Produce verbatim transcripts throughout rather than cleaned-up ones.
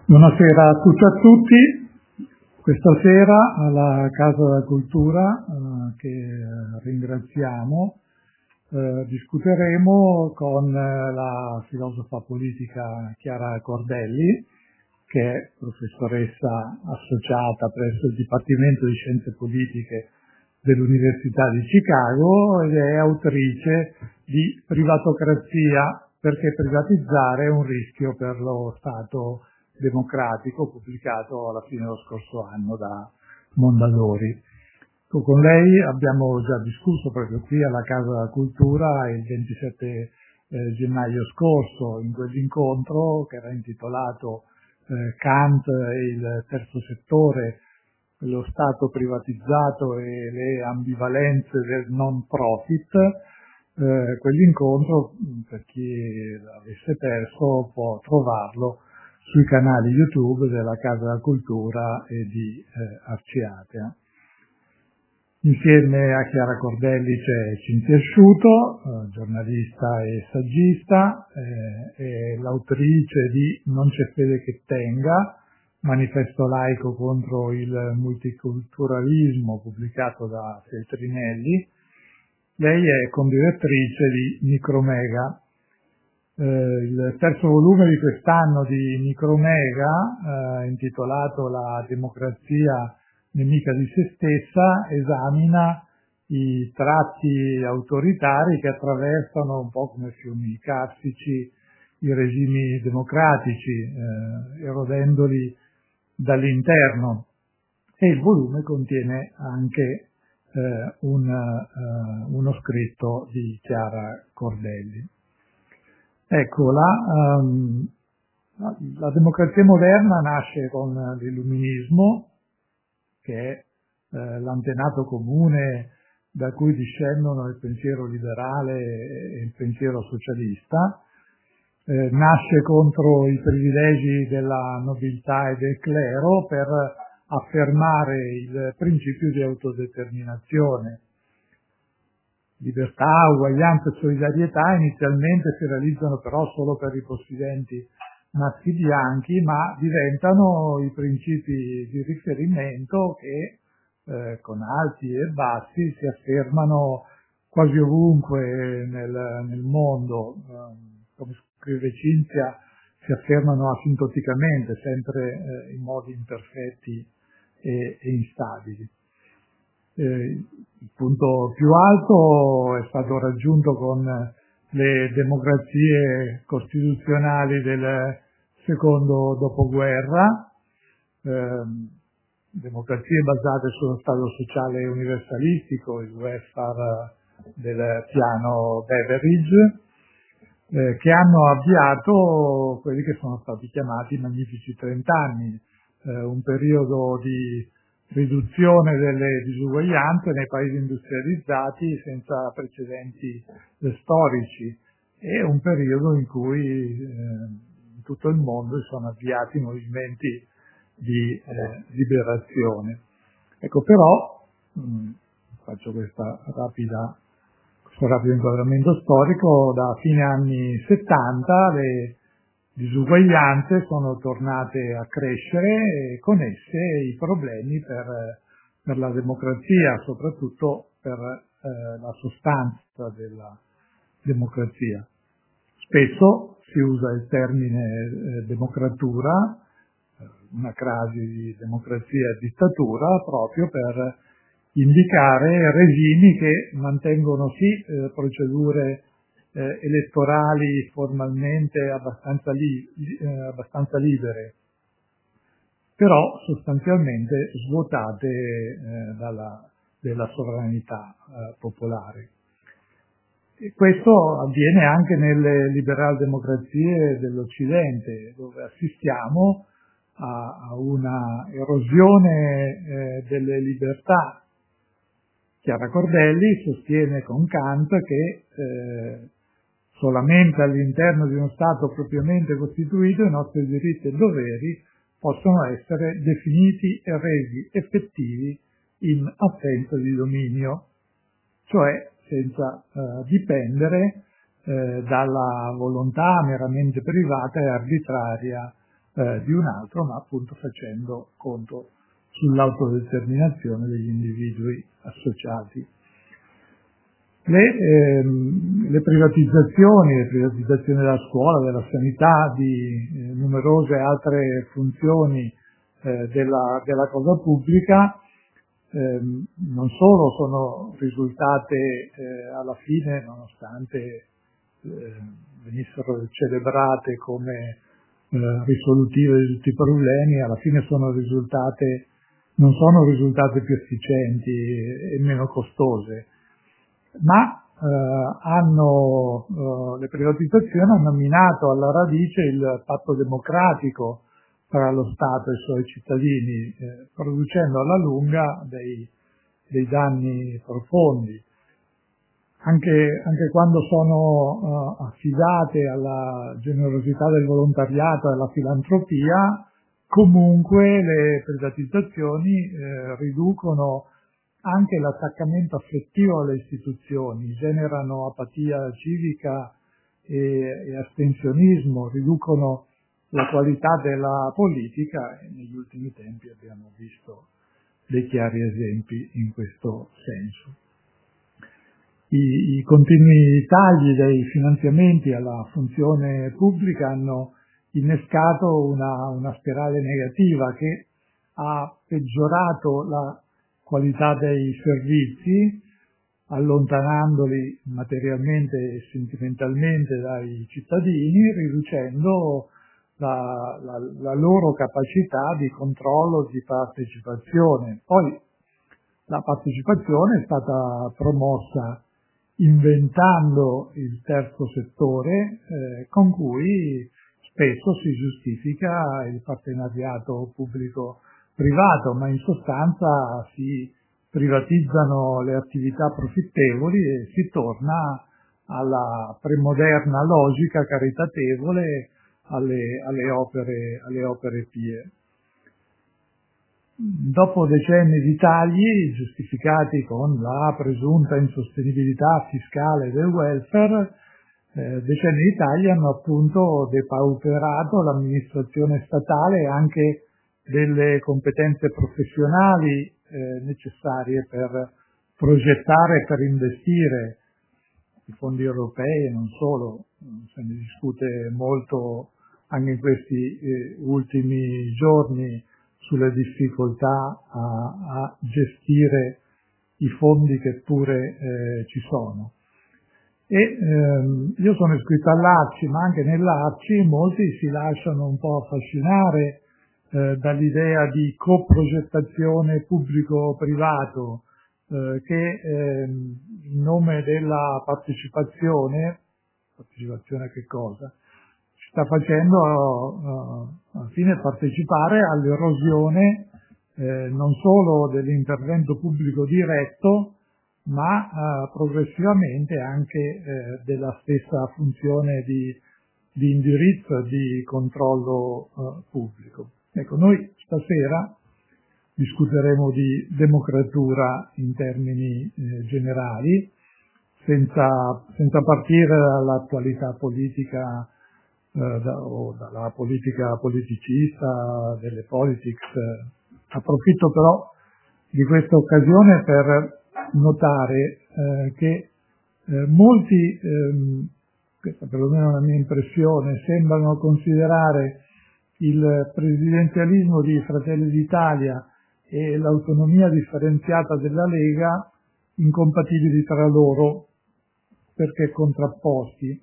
Buonasera a tutti e a tutti. Questa sera alla Casa della Cultura, eh, che ringraziamo, eh, discuteremo con eh, la filosofa politica Chiara Cordelli, che è professoressa associata presso il Dipartimento di Scienze Politiche dell'Università di Chicago ed è autrice di Privatocrazia, perché privatizzare è un rischio per lo Stato democratico, pubblicato alla fine dello scorso anno da Mondadori. Con lei abbiamo già discusso proprio qui alla Casa della Cultura il ventisette eh, gennaio scorso, in quell'incontro che era intitolato eh, Kant e il terzo settore, lo Stato privatizzato e le ambivalenze del non profit. Eh, quell'incontro, per chi l'avesse perso, può trovarlo sui canali YouTube della Casa della Cultura e di eh, Arciatea. Insieme a Chiara Cordelli c'è Cinzia Asciuto, eh, giornalista e saggista, eh, è l'autrice di Non c'è fede che tenga, manifesto laico contro il multiculturalismo, pubblicato da Feltrinelli. Lei è condirettrice di Micromega. Eh, il terzo volume di quest'anno di Micromega, eh, intitolato La democrazia nemica di se stessa, esamina i tratti autoritari che attraversano un po' come fiumi carsici i regimi democratici, eh, erodendoli dall'interno. E il volume contiene anche eh, un, uh, uno scritto di Chiara Cordelli. Ecco, la, um, la, la democrazia moderna nasce con l'illuminismo, che è eh, l'antenato comune da cui discendono il pensiero liberale e il pensiero socialista. Eh, nasce contro i privilegi della nobiltà e del clero per affermare il principio di autodeterminazione. Libertà, uguaglianza e solidarietà inizialmente si realizzano però solo per i possidenti maschi bianchi, ma diventano i principi di riferimento che eh, con alti e bassi si affermano quasi ovunque nel, nel mondo. Eh, come scrive Cinzia, si affermano asintoticamente, sempre eh, in modi imperfetti e, e instabili. Eh, il punto più alto è stato raggiunto con le democrazie costituzionali del secondo dopoguerra, eh, democrazie basate sullo Stato sociale universalistico, il welfare del piano Beveridge, eh, che hanno avviato quelli che sono stati chiamati i magnifici trent'anni, eh, un periodo di riduzione delle disuguaglianze nei paesi industrializzati senza precedenti storici, e un periodo in cui eh, in tutto il mondo si sono avviati movimenti di eh, liberazione. Ecco, però mh, faccio questa rapida, questo rapido inquadramento storico. Da fine anni settanta le disuguaglianze sono tornate a crescere e con esse i problemi per, per la democrazia, soprattutto per eh, la sostanza della democrazia. Spesso si usa il termine eh, democratura, una crasi di democrazia e dittatura, proprio per indicare regimi che mantengono sì eh, procedure Eh, elettorali formalmente abbastanza, li, eh, abbastanza libere, però sostanzialmente svuotate eh, dalla, della sovranità eh, popolare. E questo avviene anche nelle liberal-democrazie dell'Occidente, dove assistiamo a, a una erosione eh, delle libertà. Chiara Cordelli sostiene con Kant che eh, solamente all'interno di uno Stato propriamente costituito i nostri diritti e doveri possono essere definiti e resi effettivi in assenza di dominio, cioè senza eh, dipendere eh, dalla volontà meramente privata e arbitraria eh, di un altro, ma appunto facendo conto sull'autodeterminazione degli individui associati. Le, ehm, le privatizzazioni, le privatizzazioni della scuola, della sanità, di eh, numerose altre funzioni eh, della, della cosa pubblica, ehm, non solo sono risultate eh, alla fine, nonostante eh, venissero celebrate come eh, risolutive di tutti i problemi, alla fine sono risultate, non sono risultate più efficienti e meno costose, ma eh, hanno, eh, le privatizzazioni hanno minato alla radice il patto democratico tra lo Stato e i suoi cittadini, eh, producendo alla lunga dei, dei danni profondi. Anche, anche quando sono uh, affidate alla generosità del volontariato e alla filantropia, comunque le privatizzazioni eh, riducono anche l'attaccamento affettivo alle istituzioni, generano apatia civica e, e astensionismo, riducono la qualità della politica e negli ultimi tempi abbiamo visto dei chiari esempi in questo senso. I, i continui tagli dei finanziamenti alla funzione pubblica hanno innescato una, una spirale negativa che ha peggiorato la qualità dei servizi, allontanandoli materialmente e sentimentalmente dai cittadini, riducendo la, la, la loro capacità di controllo, di partecipazione. Poi la partecipazione è stata promossa inventando il terzo settore, eh, con cui spesso si giustifica il partenariato pubblico-privato, ma in sostanza si privatizzano le attività profittevoli e si torna alla premoderna logica caritatevole alle, alle, opere, alle opere pie. Dopo decenni di tagli giustificati con la presunta insostenibilità fiscale del welfare, eh, decenni di tagli hanno appunto depauperato l'amministrazione statale e anche delle competenze professionali eh, necessarie per progettare e per investire. I fondi europei e non solo, se ne discute molto anche in questi eh, ultimi giorni sulle difficoltà a, a gestire i fondi che pure eh, ci sono. E ehm, io sono iscritto all'A C I, ma anche nell'A C I molti si lasciano un po' affascinare eh, dall'idea di coprogettazione pubblico-privato eh, che ehm, in nome della partecipazione, partecipazione a che cosa? Sta facendo uh, alla fine partecipare all'erosione eh, non solo dell'intervento pubblico diretto, ma uh, progressivamente anche eh, della stessa funzione di, di indirizzo e di controllo uh, pubblico. Ecco, noi stasera discuteremo di democratura in termini eh, generali, senza, senza partire dall'attualità politica Da, o dalla politica politicista, delle politics. Approfitto però di questa occasione per notare eh, che eh, molti, ehm, questa perlomeno è una mia impressione, sembrano considerare il presidenzialismo di Fratelli d'Italia e l'autonomia differenziata della Lega incompatibili tra loro perché contrapposti.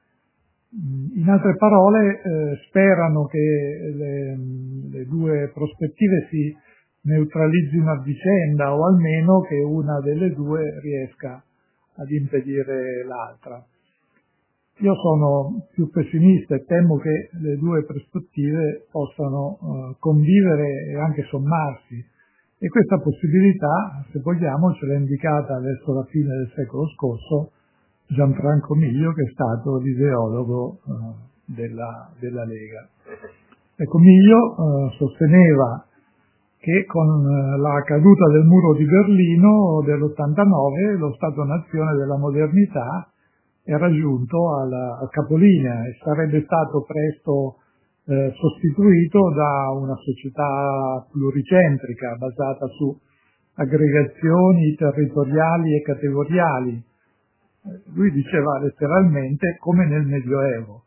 In altre parole, eh, sperano che le, le due prospettive si neutralizzino a vicenda o almeno che una delle due riesca ad impedire l'altra. Io sono più pessimista e temo che le due prospettive possano eh, convivere e anche sommarsi, e questa possibilità, se vogliamo, ce l'ha indicata verso la fine del secolo scorso Gianfranco Miglio, che è stato l'ideologo uh, della, della Lega. Ecco, Miglio uh, sosteneva che con uh, la caduta del muro di Berlino dell'ottantanove lo Stato-nazione della modernità era giunto al, al capolinea e sarebbe stato presto eh, sostituito da una società pluricentrica basata su aggregazioni territoriali e categoriali. Eh, lui diceva letteralmente come nel Medioevo.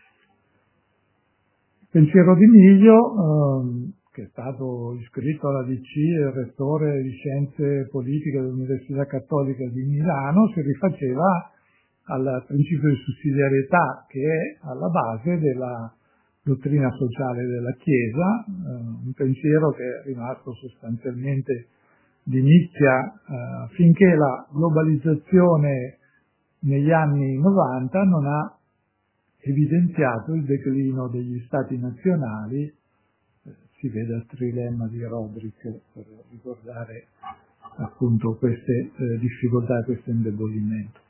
Il pensiero di Miglio, ehm, che è stato iscritto alla D C e rettore di Scienze Politiche dell'Università Cattolica di Milano, si rifaceva al principio di sussidiarietà che è alla base della dottrina sociale della Chiesa, eh, un pensiero che è rimasto sostanzialmente di nicchia eh, finché la globalizzazione negli anni novanta non ha evidenziato il declino degli stati nazionali. Eh, si vede il trilemma di Rodrik per ricordare appunto queste eh, difficoltà, questo indebolimento.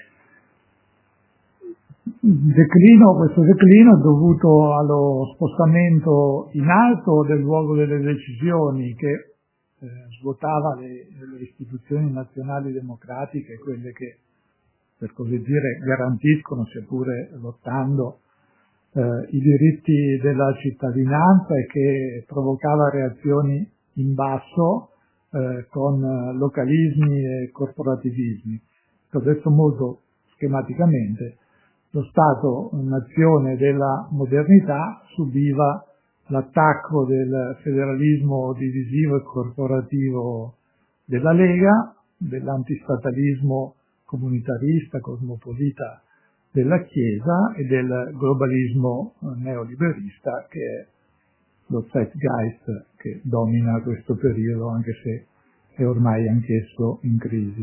Il declino, questo declino è dovuto allo spostamento in alto del luogo delle decisioni che eh, svuotava le, le istituzioni nazionali democratiche, quelle che per così dire garantiscono, seppure lottando, eh, i diritti della cittadinanza e che provocava reazioni in basso eh, con localismi e corporativismi. Ho detto molto schematicamente. Lo Stato-nazione della modernità subiva l'attacco del federalismo divisivo e corporativo della Lega, dell'antistatalismo comunitarista, cosmopolita della Chiesa e del globalismo neoliberista, che è lo zeitgeist che domina questo periodo, anche se è ormai anch'esso in crisi.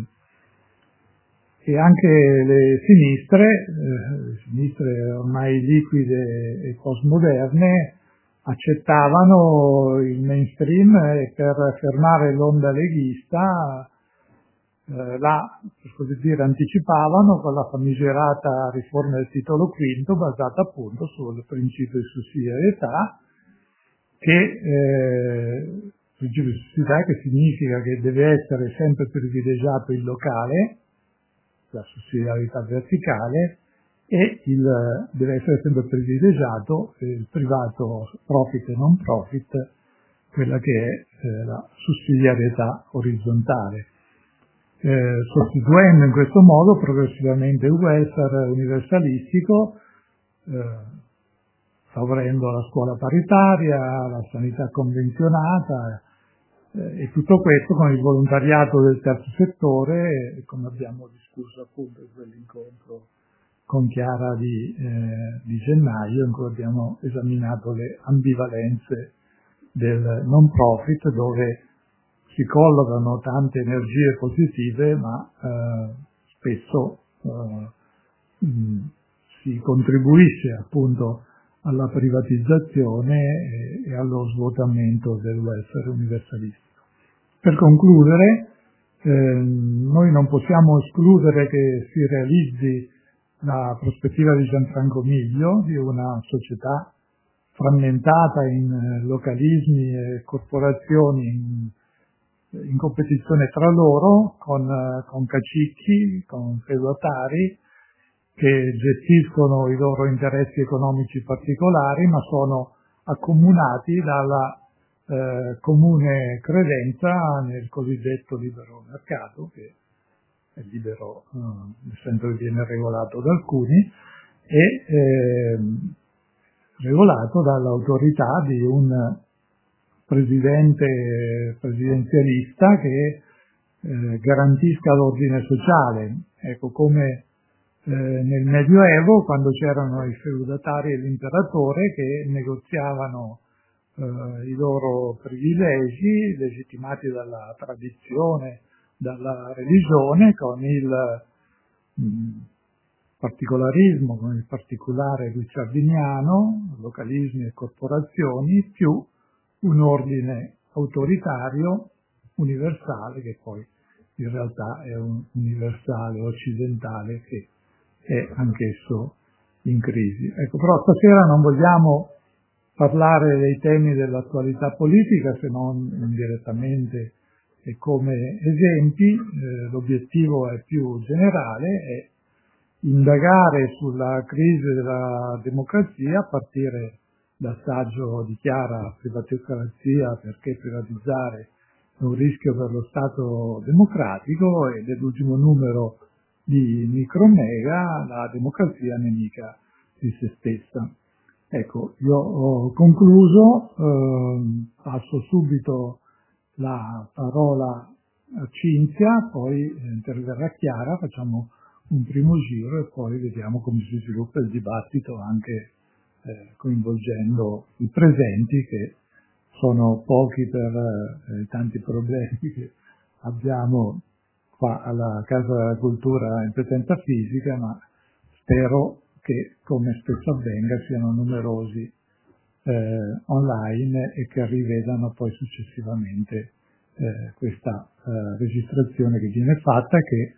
E anche le sinistre, eh, le sinistre ormai liquide e postmoderne, accettavano il mainstream e per fermare l'onda leghista eh, la, per così dire, anticipavano con la famigerata riforma del titolo quinto basata appunto sul principio di sussidiarietà, che eh, principio di sussidiarietà che significa che deve essere sempre privilegiato il locale, la sussidiarietà verticale, e il, deve essere sempre privilegiato il privato profit e non profit, quella che è eh, la sussidiarietà orizzontale, eh, sostituendo in questo modo progressivamente il welfare universalistico, eh, favorendo la scuola paritaria, la sanità convenzionata, e tutto questo con il volontariato del terzo settore, come abbiamo discusso appunto in quell'incontro con Chiara di, eh, di gennaio, in cui abbiamo esaminato le ambivalenze del non profit, dove si collocano tante energie positive, ma eh, spesso eh, mh, si contribuisce appunto alla privatizzazione e, e allo svuotamento del welfare universalistico. Per concludere, eh, noi non possiamo escludere che si realizzi la prospettiva di Gianfranco Miglio di una società frammentata in localismi e corporazioni in, in competizione tra loro, con, con cacicchi, con feudatari che gestiscono i loro interessi economici particolari, ma sono accomunati dalla eh, comune credenza nel cosiddetto libero mercato, che è libero eh, nel senso che viene regolato da alcuni, e eh, regolato dall'autorità di un presidente presidenzialista che eh, garantisca l'ordine sociale. Ecco, come eh, nel Medioevo, quando c'erano i feudatari e l'imperatore che negoziavano eh, i loro privilegi legittimati dalla tradizione, dalla religione, con il mh, particolarismo, con il particolare guicciardiniano, localismi e corporazioni, più un ordine autoritario universale, che poi in realtà è un universale occidentale che è anch'esso in crisi. Ecco, però stasera non vogliamo parlare dei temi dell'attualità politica, se non indirettamente e come esempi. Eh, l'obiettivo è più generale, è indagare sulla crisi della democrazia a partire l'assaggio dichiara privatocrazia perché privatizzare è un rischio per lo Stato democratico, e dell'ultimo numero di Micromega, la democrazia nemica di se stessa. Ecco, io ho concluso, eh, passo subito la parola a Cinzia, poi interverrà Chiara, facciamo un primo giro e poi vediamo come si sviluppa il dibattito, anche eh, coinvolgendo i presenti, che sono pochi per eh, i tanti problemi che abbiamo qua alla Casa della Cultura in presenza fisica, ma spero che, come spesso avvenga, siano numerosi eh, online e che rivedano poi successivamente eh, questa eh, registrazione che viene fatta, che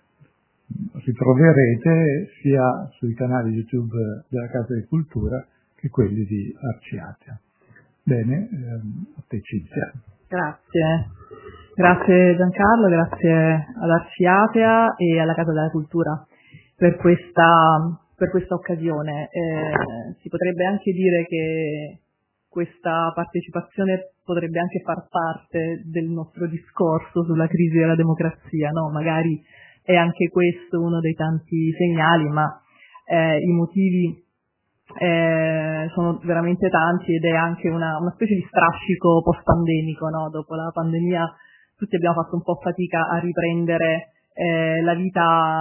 ritroverete sia sui canali YouTube della Casa di Cultura che quelli di Arciatia. Bene, ehm, a te Cinzia. Grazie. Grazie Giancarlo, grazie ad Arciatea e alla Casa della Cultura per questa, per questa occasione. Eh, si potrebbe anche dire che questa partecipazione potrebbe anche far parte del nostro discorso sulla crisi della democrazia, no? Magari è anche questo uno dei tanti segnali, ma eh, i motivi eh, sono veramente tanti, ed è anche una, una specie di strascico post-pandemico, no? Dopo la pandemia tutti abbiamo fatto un po' fatica a riprendere eh, la vita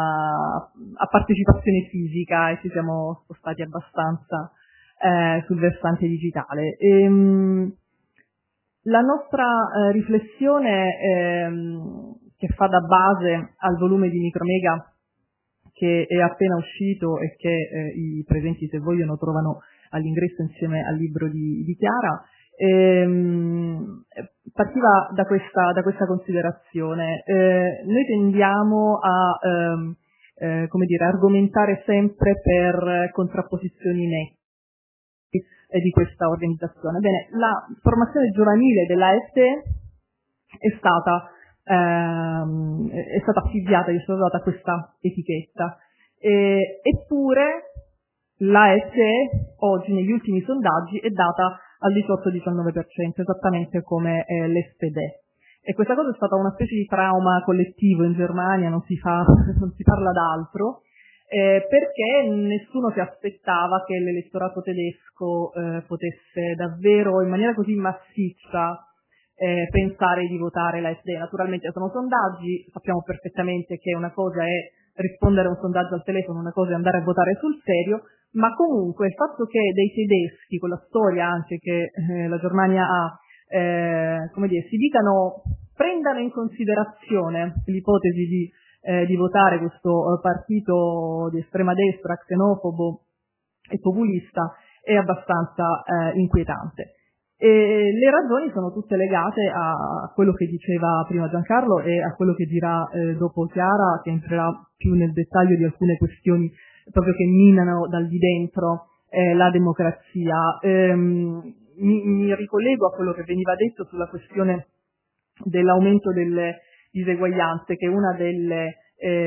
a partecipazione fisica e ci siamo spostati abbastanza eh, sul versante digitale. Ehm, la nostra eh, riflessione ehm, che fa da base al volume di Micromega, che è appena uscito e che eh, i presenti, se vogliono, trovano all'ingresso insieme al libro di, di Chiara, ehm, partiva da questa, da questa considerazione. Eh, noi tendiamo a ehm, eh, come dire, argomentare sempre per contrapposizioni nette di questa organizzazione. Bene, la formazione giovanile della A S E è stata ehm, è stata affibbiata, gli è stata data questa etichetta. E, eppure la A S E oggi negli ultimi sondaggi è data al diciotto diciannove per cento, esattamente come eh, l'S P D. E questa cosa è stata una specie di trauma collettivo in Germania, non si fa, non si parla d'altro. Eh, perché nessuno si aspettava che l'elettorato tedesco eh, potesse davvero in maniera così massiccia eh, pensare di votare la S D. Naturalmente sono sondaggi, sappiamo perfettamente che una cosa è rispondere a un sondaggio al telefono, una cosa è andare a votare sul serio, ma comunque il fatto che dei tedeschi, con la storia anche che eh, la Germania ha, eh, come dire, si dicano, prendano in considerazione l'ipotesi di Eh, di votare questo eh, partito di estrema destra, xenofobo e populista, è abbastanza eh, inquietante. E le ragioni sono tutte legate a quello che diceva prima Giancarlo e a quello che dirà eh, dopo Chiara, che entrerà più nel dettaglio di alcune questioni proprio che minano dal di dentro eh, la democrazia. Ehm, mi, mi ricollego a quello che veniva detto sulla questione dell'aumento delle diseguaglianze, che è una delle,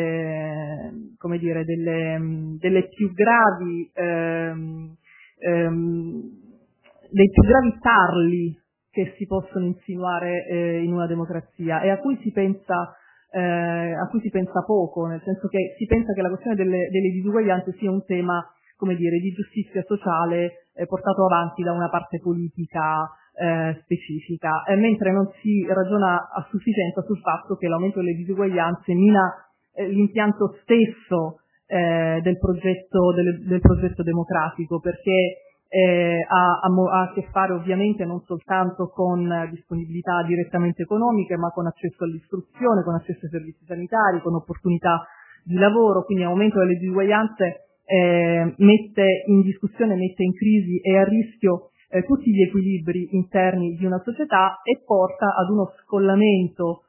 eh, come dire, delle, delle più gravi, ehm, ehm, dei più gravi tarli che si possono insinuare eh, in una democrazia, e a cui si pensa, eh, a cui si pensa poco, nel senso che si pensa che la questione delle, delle disuguaglianze sia un tema, come dire, di giustizia sociale eh, portato avanti da una parte politica Eh, specifica, eh, mentre non si ragiona a sufficienza sul fatto che l'aumento delle disuguaglianze mina eh, l'impianto stesso eh, del progetto del, del progetto democratico, perché eh, ha, ha, ha a che fare ovviamente non soltanto con disponibilità direttamente economiche, ma con accesso all'istruzione, con accesso ai servizi sanitari, con opportunità di lavoro. Quindi l'aumento delle disuguaglianze eh, mette in discussione, mette in crisi e a rischio Eh, tutti gli equilibri interni di una società e porta ad uno scollamento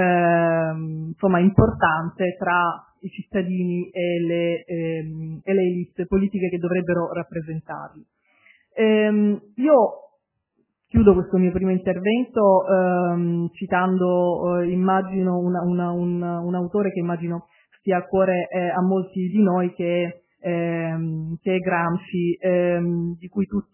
ehm, insomma importante tra i cittadini e le, ehm, e le elite politiche che dovrebbero rappresentarli. Ehm, io chiudo questo mio primo intervento ehm, citando, eh, immagino, una, una, un, un autore che immagino stia a cuore eh, a molti di noi, che, ehm, che è Gramsci, ehm, di cui tutti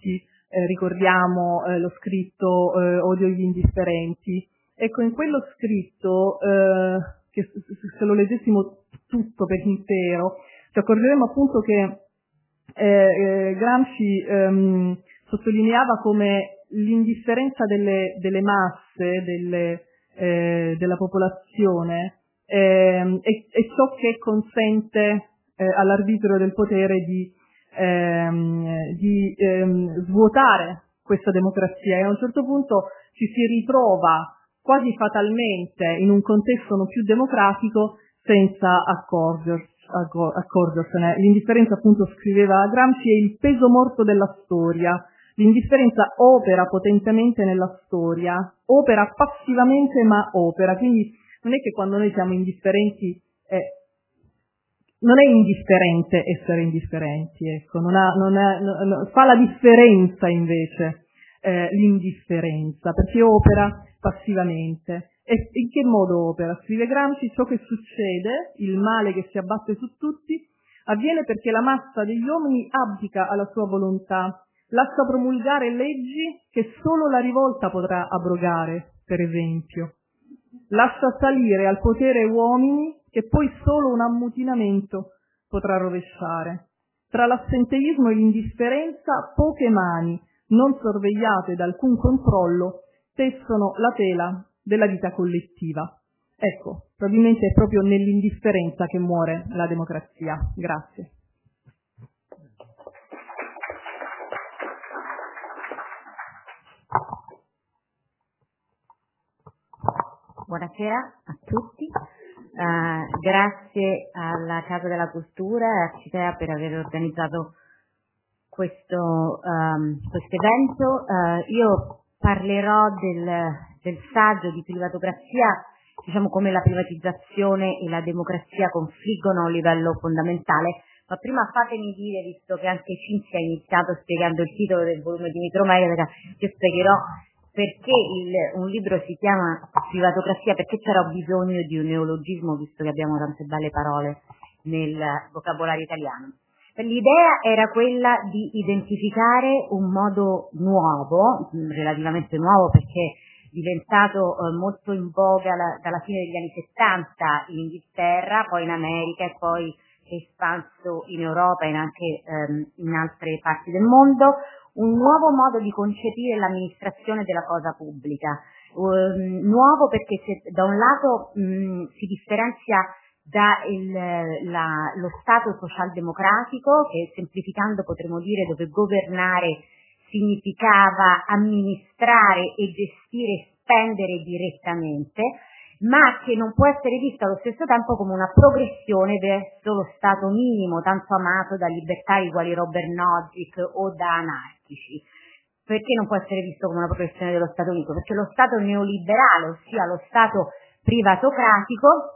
eh, ricordiamo eh, lo scritto eh, Odio gli indifferenti. Ecco, in quello scritto, eh, che se lo leggessimo tutto per intero, ci accorgeremo appunto che eh, eh, Gramsci ehm, sottolineava come l'indifferenza delle, delle masse, delle, eh, della popolazione, ehm, è, è ciò che consente eh, all'arbitro del potere di, ehm, di ehm, svuotare questa democrazia, e a un certo punto ci si ritrova quasi fatalmente in un contesto non più democratico senza accorgersi. accorgersene. L'indifferenza, appunto, scriveva Gramsci, è il peso morto della storia. L'indifferenza opera potentemente nella storia, opera passivamente ma opera, quindi non è che quando noi siamo indifferenti eh, non è indifferente essere indifferenti, ecco, non ha, non ha, non, fa la differenza invece eh, l'indifferenza, perché opera passivamente. E in che modo opera? Scrive Gramsci: ciò che succede, il male che si abbatte su tutti, avviene perché la massa degli uomini abdica alla sua volontà, lascia promulgare leggi che solo la rivolta potrà abrogare, per esempio. Lascia salire al potere uomini che poi solo un ammutinamento potrà rovesciare. Tra l'assenteismo e l'indifferenza, poche mani, non sorvegliate da alcun controllo, tessono la tela della vita collettiva. Ecco, probabilmente è proprio nell'indifferenza che muore la democrazia. Grazie. Buonasera a tutti, uh, grazie alla Casa della Cultura e a Citea per aver organizzato questo um, questo evento. Uh, io parlerò del, del saggio di Privatocrazia, diciamo come la privatizzazione e la democrazia confliggono a un livello fondamentale, ma prima fatemi dire, visto che anche Cinzia ha iniziato spiegando il titolo del volume di Micromedia, io spiegherò perché il, un libro si chiama Privatocrazia, perché c'era bisogno di un neologismo, visto che abbiamo tante belle parole nel vocabolario italiano. L'idea era quella di identificare un modo nuovo, relativamente nuovo perché diventato eh, molto in voga la, dalla fine degli anni settanta in Inghilterra, poi in America e poi espanso in Europa e anche ehm, in altre parti del mondo, un nuovo modo di concepire l'amministrazione della cosa pubblica, um, nuovo perché se, da un lato mh, si differenzia da il, la, lo Stato socialdemocratico, che semplificando potremmo dire dove governare significava amministrare e gestire e spendere direttamente, ma che non può essere vista allo stesso tempo come una progressione verso lo Stato minimo, tanto amato da libertari quali Robert Nozick o da anarchici. Perché non può essere visto come una progressione dello Stato unico? Perché lo Stato neoliberale, ossia lo Stato privatocratico,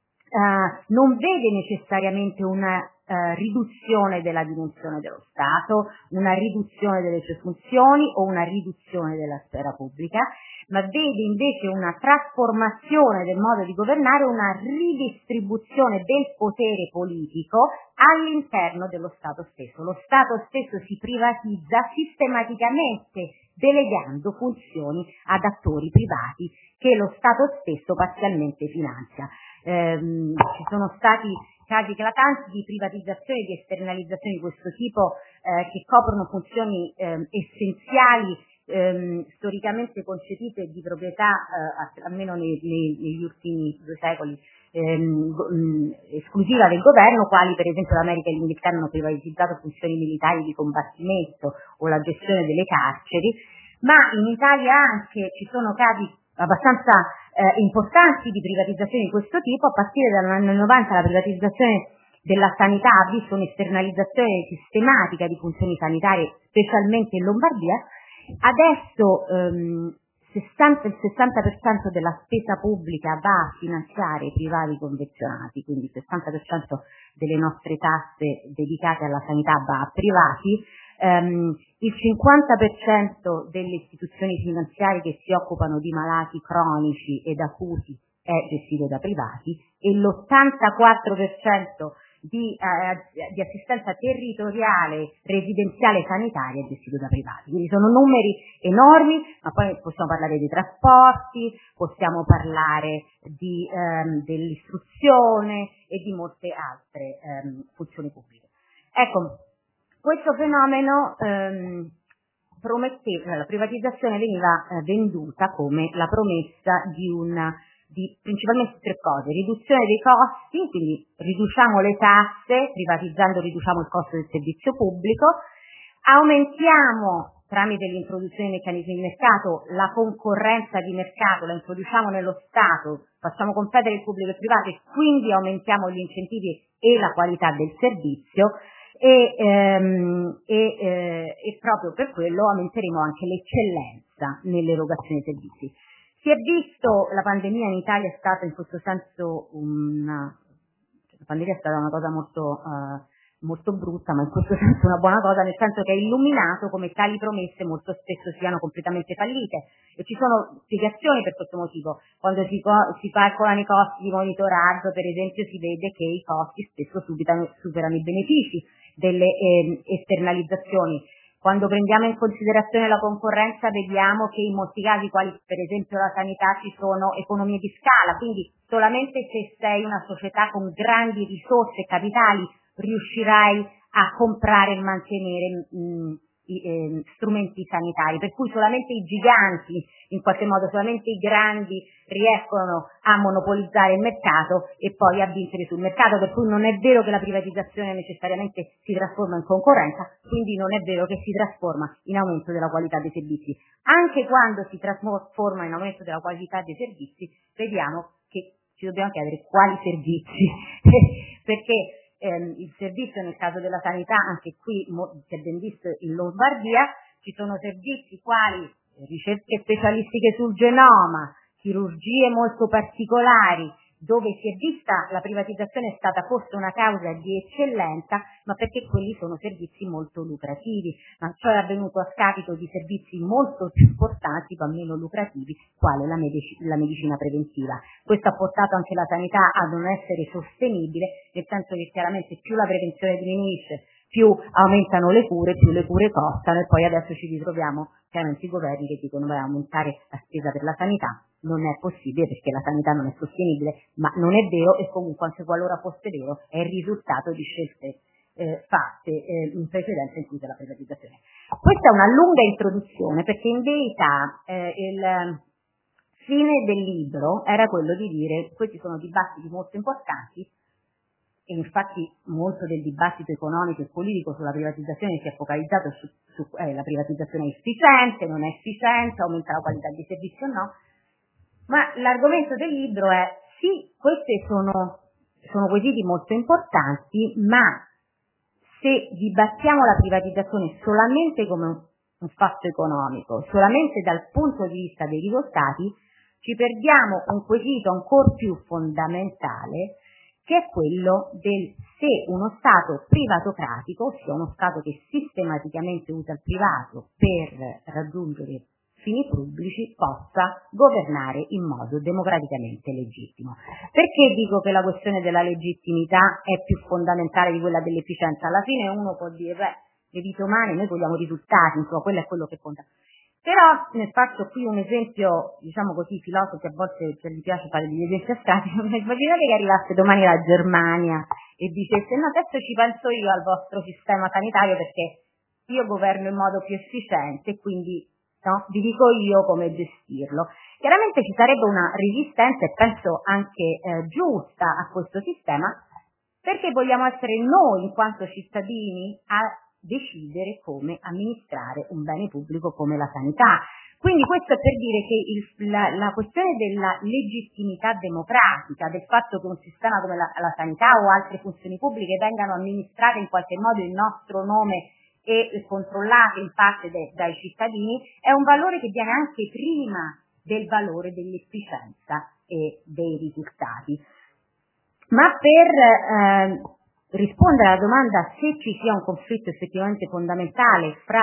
Uh, non vede necessariamente una uh, riduzione della dimensione dello Stato, una riduzione delle sue funzioni o una riduzione della sfera pubblica, ma vede invece una trasformazione del modo di governare, una ridistribuzione del potere politico all'interno dello Stato stesso. Lo Stato stesso si privatizza sistematicamente delegando funzioni ad attori privati che lo Stato stesso parzialmente finanzia. Ehm, ci sono stati casi eclatanti di privatizzazione e di esternalizzazione di questo tipo eh, che coprono funzioni ehm, essenziali ehm, storicamente concepite di proprietà eh, almeno nei, nei, negli ultimi due secoli ehm, mh, esclusiva del governo, quali per esempio l'America e l'Inghilterra hanno privatizzato funzioni militari di combattimento o la gestione delle carceri, ma in Italia anche ci sono casi abbastanza eh, importanti di privatizzazione di questo tipo. A partire dall'anno novanta la privatizzazione della sanità ha visto un'esternalizzazione sistematica di funzioni sanitarie, specialmente in Lombardia. Adesso ehm, sessanta, il sessanta per cento della spesa pubblica va a finanziare i privati convenzionati, quindi il sessanta per cento delle nostre tasse dedicate alla sanità va a privati. Um, il cinquanta per cento delle istituzioni finanziarie che si occupano di malati cronici ed acuti è gestito da privati e l'ottantaquattro per cento di, eh, di assistenza territoriale, residenziale, sanitaria gestito da privati. Quindi sono numeri enormi, ma poi possiamo parlare dei trasporti, possiamo parlare di, ehm, dell'istruzione e di molte altre ehm, funzioni pubbliche. Ecco, questo fenomeno ehm, prometteva, la privatizzazione veniva eh, venduta come la promessa di una di principalmente tre cose: riduzione dei costi, quindi riduciamo le tasse, privatizzando riduciamo il costo del servizio pubblico, aumentiamo tramite l'introduzione dei meccanismi di mercato la concorrenza di mercato, la introduciamo nello Stato, facciamo competere il pubblico e il privato e quindi aumentiamo gli incentivi e la qualità del servizio e, ehm, e, eh, e proprio per quello aumenteremo anche l'eccellenza nell'erogazione dei servizi. Si è visto, la pandemia in Italia è stata in questo senso una, la pandemia è stata una cosa molto, uh, molto brutta, ma in questo senso una buona cosa, nel senso che ha illuminato come tali promesse molto spesso siano completamente fallite, e ci sono spiegazioni per questo motivo. Quando si, si calcolano i costi di monitoraggio, per esempio, si vede che i costi spesso subitano, superano i benefici delle eh, esternalizzazioni. Quando prendiamo in considerazione la concorrenza vediamo che in molti casi, quali per esempio la sanità, ci sono economie di scala, quindi solamente se sei una società con grandi risorse e capitali riuscirai a comprare e mantenere mh, i, eh, strumenti sanitari, per cui solamente i giganti, in qualche modo solamente i grandi riescono a monopolizzare il mercato e poi a vincere sul mercato, per cui non è vero che la privatizzazione necessariamente si trasforma in concorrenza, quindi non è vero che si trasforma in aumento della qualità dei servizi. Anche quando si trasforma in aumento della qualità dei servizi, vediamo che ci dobbiamo chiedere quali servizi, perché ehm, il servizio nel caso della sanità, anche qui mo, si è ben visto in Lombardia, ci sono servizi quali ricerche specialistiche sul genoma, chirurgie molto particolari, dove si è vista la privatizzazione è stata forse una causa di eccellenza, ma perché quelli sono servizi molto lucrativi, ma ciò è avvenuto a scapito di servizi molto più importanti ma meno lucrativi, quale la, medici- la medicina preventiva. Questo ha portato anche la sanità a non essere sostenibile, nel senso che chiaramente più la prevenzione diminuisce, più aumentano le cure, più le cure costano, e poi adesso ci ritroviamo chiaramente i governi che dicono vai a aumentare la spesa per la sanità. Non è possibile perché la sanità non è sostenibile, ma non è vero, e comunque anche qualora fosse vero è il risultato di scelte eh, fatte eh, in precedenza, inclusa la privatizzazione. Questa è una lunga introduzione perché in verità eh, il fine del libro era quello di dire questi sono dibattiti molto importanti, e infatti molto del dibattito economico e politico sulla privatizzazione si è focalizzato su, su eh, la privatizzazione è efficiente, non è efficiente, aumenta la qualità dei servizi o no. Ma l'argomento del libro è sì, questi sono, sono quesiti molto importanti, ma se dibattiamo la privatizzazione solamente come un, un fatto economico, solamente dal punto di vista dei risultati, ci perdiamo un quesito ancor più fondamentale, che è quello del se uno Stato privatocratico, ossia uno Stato che sistematicamente usa il privato per raggiungere fini pubblici, possa governare in modo democraticamente legittimo. Perché dico che la questione della legittimità è più fondamentale di quella dell'efficienza? Alla fine uno può dire, beh, le vite umane, noi vogliamo risultati, insomma, quello è quello che conta. Però ne faccio qui un esempio, diciamo così, i filosofi a volte cioè, gli piace fare degli esempi astratti. Immaginate che arrivasse domani la Germania e dicesse, no, adesso ci penso io al vostro sistema sanitario perché io governo in modo più efficiente e quindi no, vi dico io come gestirlo. Chiaramente ci sarebbe una resistenza, e penso anche eh, giusta, a questo sistema, perché vogliamo essere noi, in quanto cittadini, a decidere come amministrare un bene pubblico come la sanità. Quindi questo è per dire che il, la, la questione della legittimità democratica, del fatto che un sistema come la, la sanità o altre funzioni pubbliche vengano amministrate in qualche modo in nostro nome e controllate in parte de, dai cittadini, è un valore che viene anche prima del valore dell'efficienza e dei risultati. Ma per eh, rispondere alla domanda se ci sia un conflitto effettivamente fondamentale fra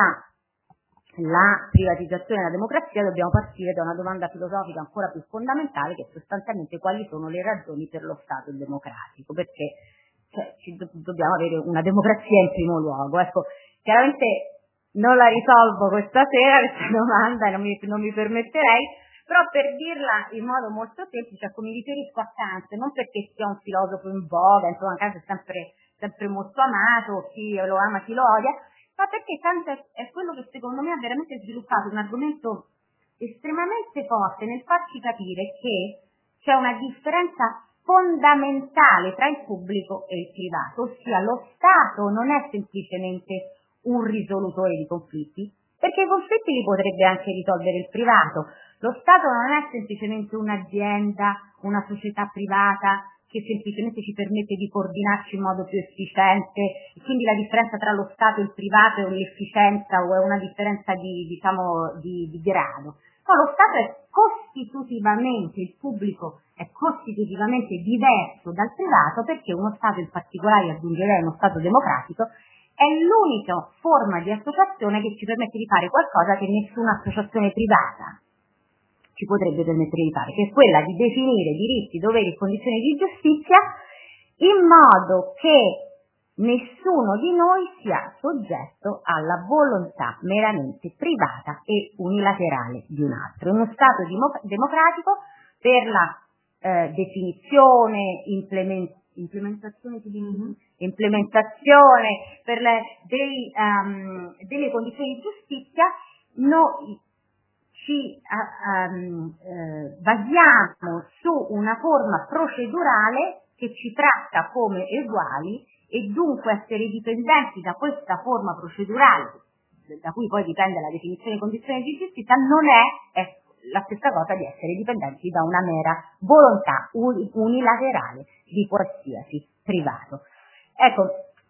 la privatizzazione e la democrazia, dobbiamo partire da una domanda filosofica ancora più fondamentale, che è sostanzialmente quali sono le ragioni per lo Stato democratico, perché cioè, ci do- dobbiamo avere una democrazia in primo luogo. Ecco, chiaramente non la risolvo questa sera questa domanda, non mi, non mi permetterei, però per dirla in modo molto semplice, ecco, mi riferisco a Kant, non perché sia un filosofo in voga, insomma Kant è sempre, sempre molto amato, chi lo ama chi lo odia, ma perché Kant è, è quello che secondo me ha veramente sviluppato un argomento estremamente forte nel farci capire che c'è una differenza fondamentale tra il pubblico e il privato, ossia lo Stato non è semplicemente un risolutore di conflitti, perché i conflitti li potrebbe anche risolvere il privato. Lo Stato non è semplicemente un'azienda, una società privata che semplicemente ci permette di coordinarci in modo più efficiente, e quindi la differenza tra lo Stato e il privato è l'efficienza o è una differenza di, diciamo, di, di grado. No, lo Stato è costitutivamente, il pubblico è costitutivamente diverso dal privato, perché uno Stato, in particolare aggiungerei uno Stato democratico, è l'unica forma di associazione che ci permette di fare qualcosa che nessuna associazione privata ci potrebbe permettere di fare, che è quella di definire diritti, doveri e condizioni di giustizia in modo che nessuno di noi sia soggetto alla volontà meramente privata e unilaterale di un altro. Uno Stato dimo- democratico per la eh, definizione, implement- implementazione, mm-hmm. implementazione per le, dei, um, delle condizioni di giustizia, noi ci uh, um, uh, basiamo su una forma procedurale che ci tratta come uguali, e dunque essere dipendenti da questa forma procedurale, da cui poi dipende la definizione di condizioni di giustizia, non è, è la stessa cosa di essere dipendenti da una mera volontà unilaterale di qualsiasi privato. Ecco,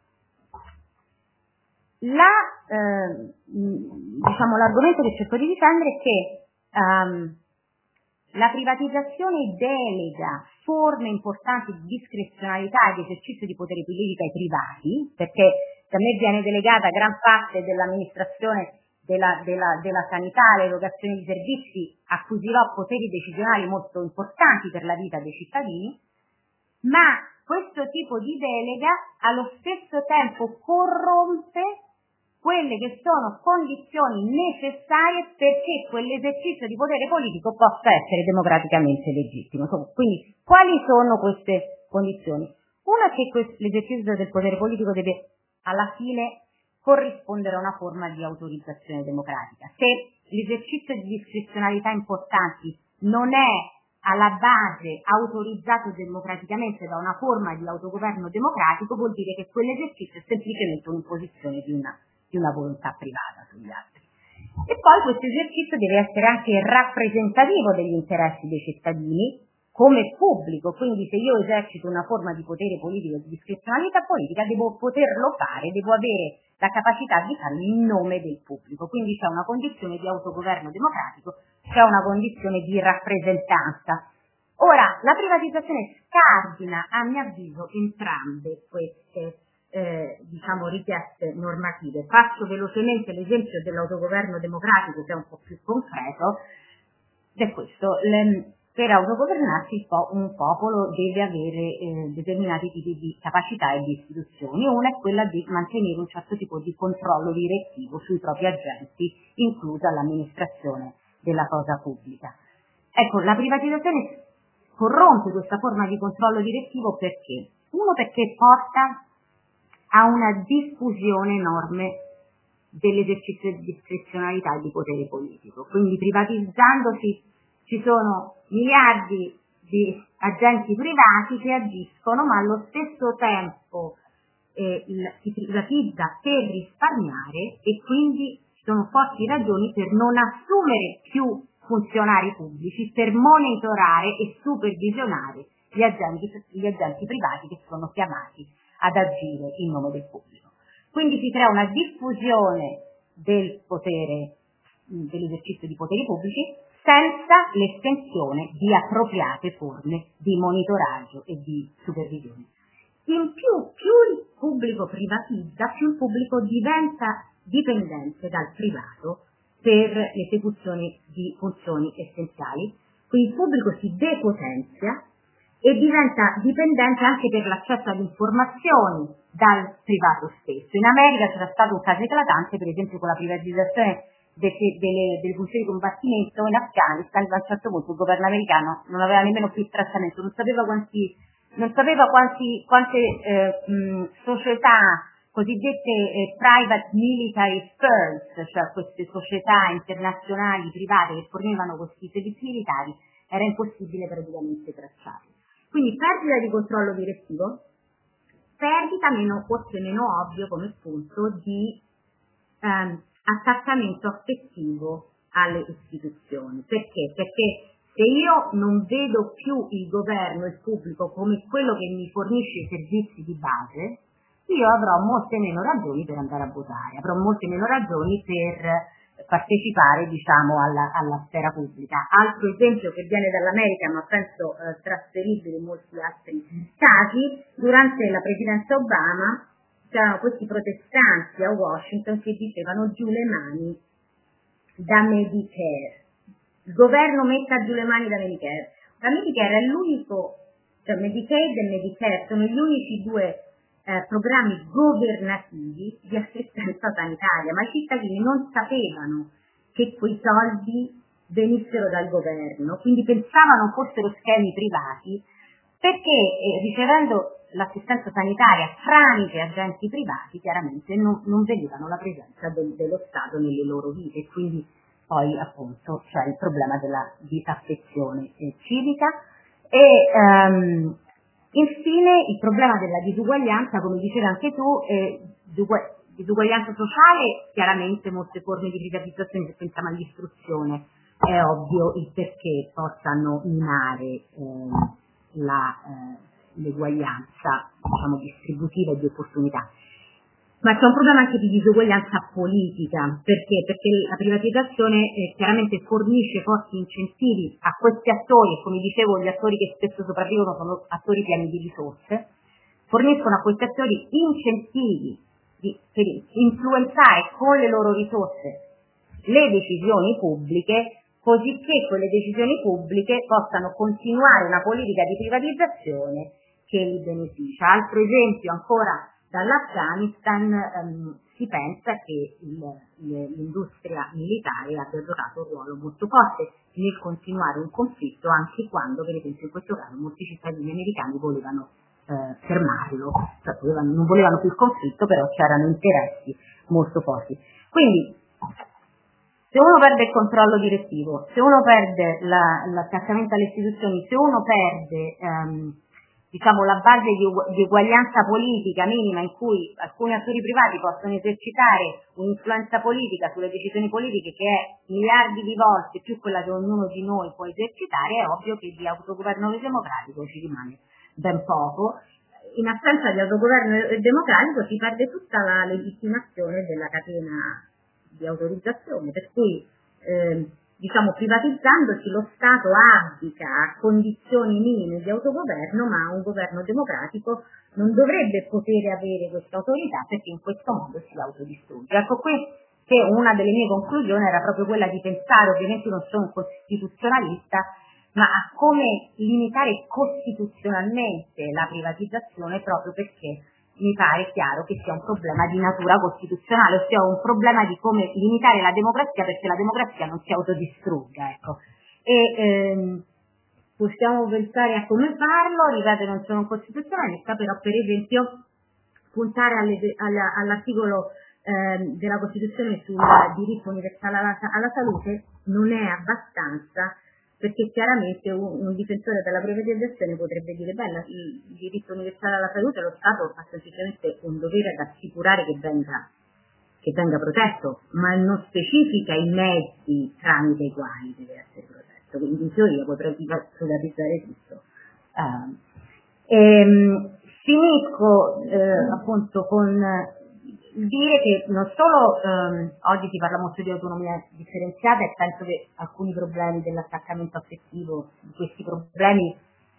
la, eh, diciamo, l'argomento che cerco di difendere è che um, la privatizzazione delega forme importanti di discrezionalità e di esercizio di potere politico ai privati, perché a me viene delegata gran parte dell'amministrazione della, della, della sanità, l'erogazione di servizi, acquisirò poteri decisionali molto importanti per la vita dei cittadini, ma questo tipo di delega allo stesso tempo corrompe quelle che sono condizioni necessarie perché quell'esercizio di potere politico possa essere democraticamente legittimo. Quindi, quali sono queste condizioni? Una è che l'esercizio del potere politico deve alla fine corrispondere a una forma di autorizzazione democratica. Se l'esercizio di discrezionalità importanti non è alla base autorizzato democraticamente da una forma di autogoverno democratico, vuol dire che quell'esercizio è semplicemente un'imposizione di una di una volontà privata sugli altri. E poi questo esercizio deve essere anche rappresentativo degli interessi dei cittadini come pubblico, quindi se io esercito una forma di potere politico, di discrezionalità politica, devo poterlo fare, devo avere la capacità di farlo in nome del pubblico, quindi c'è una condizione di autogoverno democratico, c'è una condizione di rappresentanza. Ora, la privatizzazione scardina, a mio avviso, entrambe queste Eh, diciamo richieste normative. Faccio velocemente l'esempio dell'autogoverno democratico, che è un po' più concreto, ed è questo: le, per autogovernarsi il po- un popolo deve avere eh, determinati tipi di capacità e di istituzioni. Una è quella di mantenere un certo tipo di controllo direttivo sui propri agenti, inclusa l'amministrazione della cosa pubblica. Ecco, la privatizzazione corrompe questa forma di controllo direttivo perché? Uno, perché porta a una diffusione enorme dell'esercizio di discrezionalità e di potere politico. Quindi privatizzandosi ci sono miliardi di agenti privati che agiscono, ma allo stesso tempo eh, il, si privatizza per risparmiare, e quindi ci sono forti ragioni per non assumere più funzionari pubblici, per monitorare e supervisionare gli agenti, gli agenti privati che sono chiamati ad agire in nome del pubblico. Quindi si crea una diffusione del potere, dell'esercizio di poteri pubblici, senza l'estensione di appropriate forme di monitoraggio e di supervisione. In più, più il pubblico privatizza, più il pubblico diventa dipendente dal privato per l'esecuzione di funzioni essenziali. Quindi il pubblico si depotenzia e diventa dipendente anche per l'accesso alle informazioni dal privato stesso. In America c'era stato un caso eclatante, per esempio con la privatizzazione de- de- delle, delle funzioni di combattimento in Afghanistan. A un certo punto il governo americano non aveva nemmeno più il tracciamento, non sapeva quanti, non sapeva quanti, quante eh, mh, società cosiddette eh, private military firms, cioè queste società internazionali private che fornivano questi servizi militari, era impossibile praticamente tracciarli. Quindi perdita di controllo direttivo, perdita meno, forse meno ovvio come punto, di ehm, attaccamento affettivo alle istituzioni. Perché? Perché se io non vedo più il governo, il pubblico, come quello che mi fornisce i servizi di base, io avrò molte meno ragioni per andare a votare, avrò molte meno ragioni per partecipare, diciamo, alla, alla sfera pubblica. Altro esempio che viene dall'America, ma penso eh, trasferibile in molti altri casi, durante la presidenza Obama c'erano questi protestanti a Washington che dicevano giù le mani da Medicare. Il governo metta giù le mani da Medicare. La Medicare è l'unico, cioè Medicaid e Medicare sono gli unici due Eh, programmi governativi di assistenza sanitaria, ma i cittadini non sapevano che quei soldi venissero dal governo, quindi pensavano fossero schemi privati, perché eh, ricevendo l'assistenza sanitaria tramite agenti privati chiaramente non, non vedevano la presenza del, dello Stato nelle loro vite, e quindi poi appunto c'è il problema della disaffezione eh, civica e ehm, infine il problema della disuguaglianza, come dicevi anche tu, eh, disuguaglianza sociale, chiaramente molte forme di privatizzazione, se pensiamo all'istruzione, è ovvio il perché possano minare eh, la, eh, l'eguaglianza, diciamo, distributiva e di opportunità. Ma c'è un problema anche di disuguaglianza politica, perché? Perché la privatizzazione eh, chiaramente fornisce forti incentivi a questi attori, e come dicevo gli attori che spesso sopravvivono sono attori pieni di risorse, forniscono a questi attori incentivi di, per influenzare con le loro risorse le decisioni pubbliche, così che quelle decisioni pubbliche possano continuare una politica di privatizzazione che li beneficia. Altro esempio ancora dall'Afghanistan, ehm, si pensa che il, l'industria militare abbia giocato un ruolo molto forte nel continuare un conflitto, anche quando, per esempio, in questo caso molti cittadini americani volevano eh, fermarlo, cioè volevano, non volevano più il conflitto, però c'erano interessi molto forti. Quindi, se uno perde il controllo direttivo, se uno perde la, l'attaccamento alle istituzioni, se uno perde ehm, diciamo la base di, ugu- di uguaglianza politica minima in cui alcuni attori privati possono esercitare un'influenza politica sulle decisioni politiche che è miliardi di volte più quella che ognuno di noi può esercitare, è ovvio che di autogoverno democratico ci rimane ben poco. In assenza di autogoverno democratico si perde tutta la legittimazione della catena di autorizzazione, per cui eh, diciamo privatizzandosi lo Stato abdica a condizioni minime di autogoverno, ma un governo democratico non dovrebbe poter avere questa autorità perché in questo modo si autodistrugge. Ecco qui che una delle mie conclusioni era proprio quella di pensare, ovviamente non sono un costituzionalista, ma a come limitare costituzionalmente la privatizzazione, proprio perché mi pare chiaro che sia un problema di natura costituzionale, ossia un problema di come limitare la democrazia perché la democrazia non si autodistrugga, ecco. E ehm, possiamo pensare a come farlo, ripeto, non sono un costituzionalista, però per esempio puntare alle, alla, all'articolo ehm, della Costituzione sul diritto universale alla, alla salute non è abbastanza, perché chiaramente un, un difensore della privatizzazione potrebbe dire beh, il diritto universale alla salute lo Stato ha semplicemente un dovere ad assicurare che venga, che venga protetto, ma non specifica i mezzi tramite i quali deve essere protetto, quindi in teoria potrebbe privatizzare tutto. Uh, ehm, finisco eh, appunto con dire che non solo ehm, oggi si parla molto di autonomia differenziata e penso che alcuni problemi dell'attaccamento affettivo, di questi problemi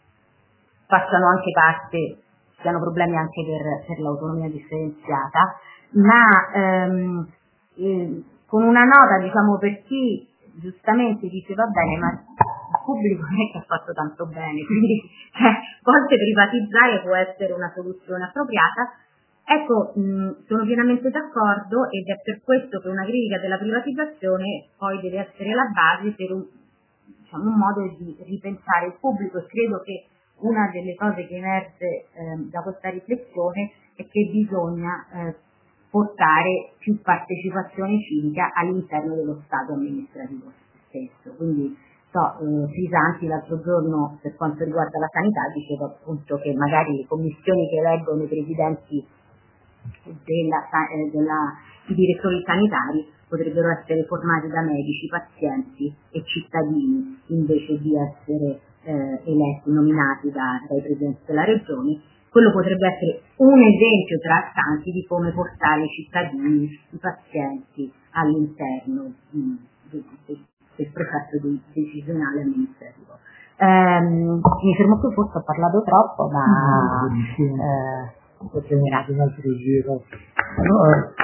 facciano anche parte, siano problemi anche per, per l'autonomia differenziata, ma ehm, eh, con una nota, diciamo, per chi giustamente dice va bene, ma il pubblico non è che ha fatto tanto bene, quindi cioè, forse privatizzare può essere una soluzione appropriata. Ecco, mh, sono pienamente d'accordo ed è per questo che una critica della privatizzazione poi deve essere la base per un, diciamo, un modo di ripensare il pubblico, e credo che una delle cose che emerge eh, da questa riflessione è che bisogna eh, portare più partecipazione civica all'interno dello Stato amministrativo stesso. Quindi so, eh, Crisanti l'altro giorno, per quanto riguarda la sanità, diceva appunto che magari le commissioni che eleggono i presidenti della, eh, della, i direttori sanitari potrebbero essere formati da medici, pazienti e cittadini, invece di essere eh, eletti, nominati da, dai presidenti della regione. Quello potrebbe essere un esempio tra tanti di come portare i cittadini, i pazienti all'interno mh, del, del, del processo di, decisionale amministrativo. Ehm, mi fermo qui, forse ho parlato troppo, ma eh, un altro giro. Allora,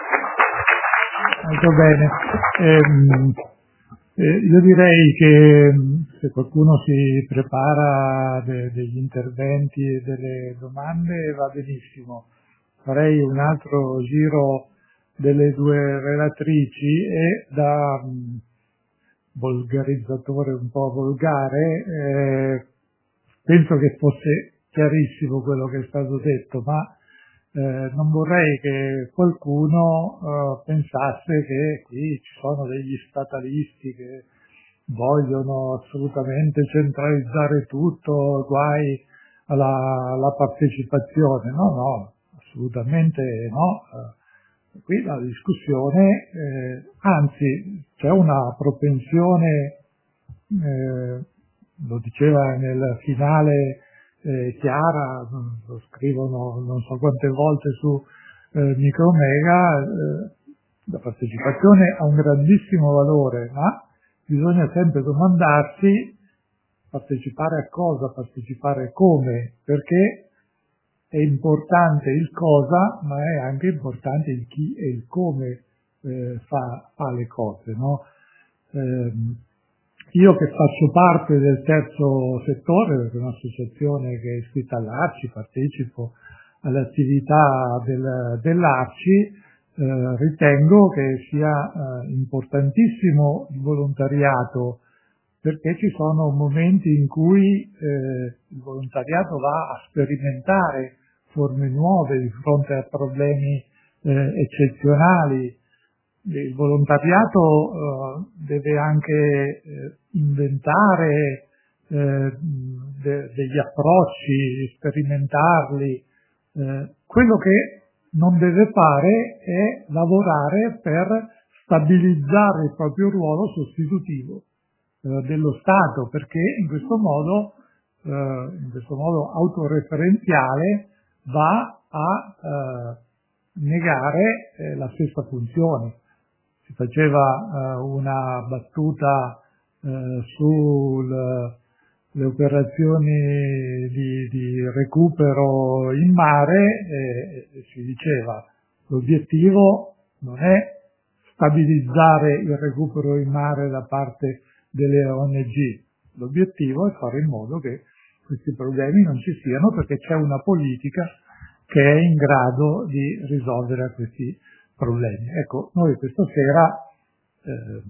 molto bene. Ehm, eh, io direi che se qualcuno si prepara de- degli interventi e delle domande va benissimo. Farei un altro giro delle due relatrici e da mh, volgarizzatore un po' volgare eh, penso che fosse chiarissimo quello che è stato detto, ma eh, non vorrei che qualcuno eh, pensasse che qui ci sono degli statalisti che vogliono assolutamente centralizzare tutto, guai alla, alla partecipazione. No, no, assolutamente no. Eh, qui la discussione, eh, anzi c'è una propensione, eh, lo diceva nel finale eh, Chiara, lo scrivono non so quante volte su eh, Micromega, eh, la partecipazione ha un grandissimo valore, ma bisogna sempre domandarsi partecipare a cosa, partecipare come, perché è importante il cosa, ma è anche importante il chi e il come eh, fa, fa le cose, no? Eh, io che faccio parte del terzo settore, perché è un'associazione che è iscritta all'Arci, partecipo alle attività del, dell'Arci, eh, ritengo che sia eh, importantissimo il volontariato, perché ci sono momenti in cui eh, il volontariato va a sperimentare forme nuove di fronte a problemi eh, eccezionali. Il volontariato eh, deve anche eh, inventare eh, de- degli approcci, sperimentarli. Eh, quello che non deve fare è lavorare per stabilizzare il proprio ruolo sostitutivo eh, dello Stato, perché in questo modo, eh, in questo modo autoreferenziale va a eh, negare eh, la stessa funzione. Si faceva uh, una battuta uh, sulle operazioni di, di recupero in mare e, e si diceva l'obiettivo non è stabilizzare il recupero in mare da parte delle O N G, l'obiettivo è fare in modo che questi problemi non ci siano, perché c'è una politica che è in grado di risolvere questi problemi. Ecco, noi questa sera, eh,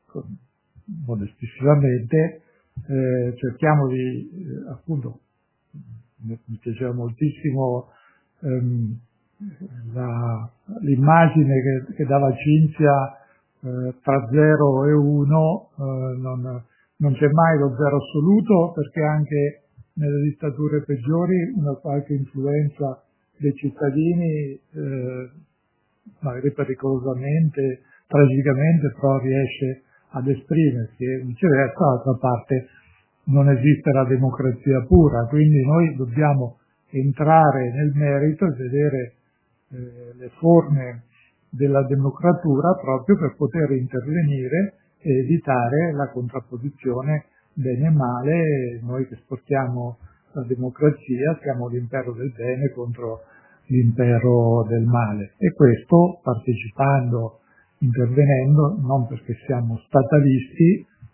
modestissimamente, eh, cerchiamo di, eh, appunto, mi, mi piaceva moltissimo ehm, la, l'immagine che, che dava Cinzia eh, tra zero e uno, eh, non, non c'è mai lo zero assoluto, perché anche nelle dittature peggiori una qualche influenza dei cittadini eh, magari pericolosamente, tragicamente, però riesce ad esprimersi, e viceversa, d'altra parte non esiste la democrazia pura, quindi noi dobbiamo entrare nel merito e vedere eh, le forme della democratura proprio per poter intervenire e evitare la contrapposizione bene e male. Noi che sportiamo la democrazia siamo l'impero del bene contro l'impero del male, e questo partecipando, intervenendo, non perché siamo statalisti,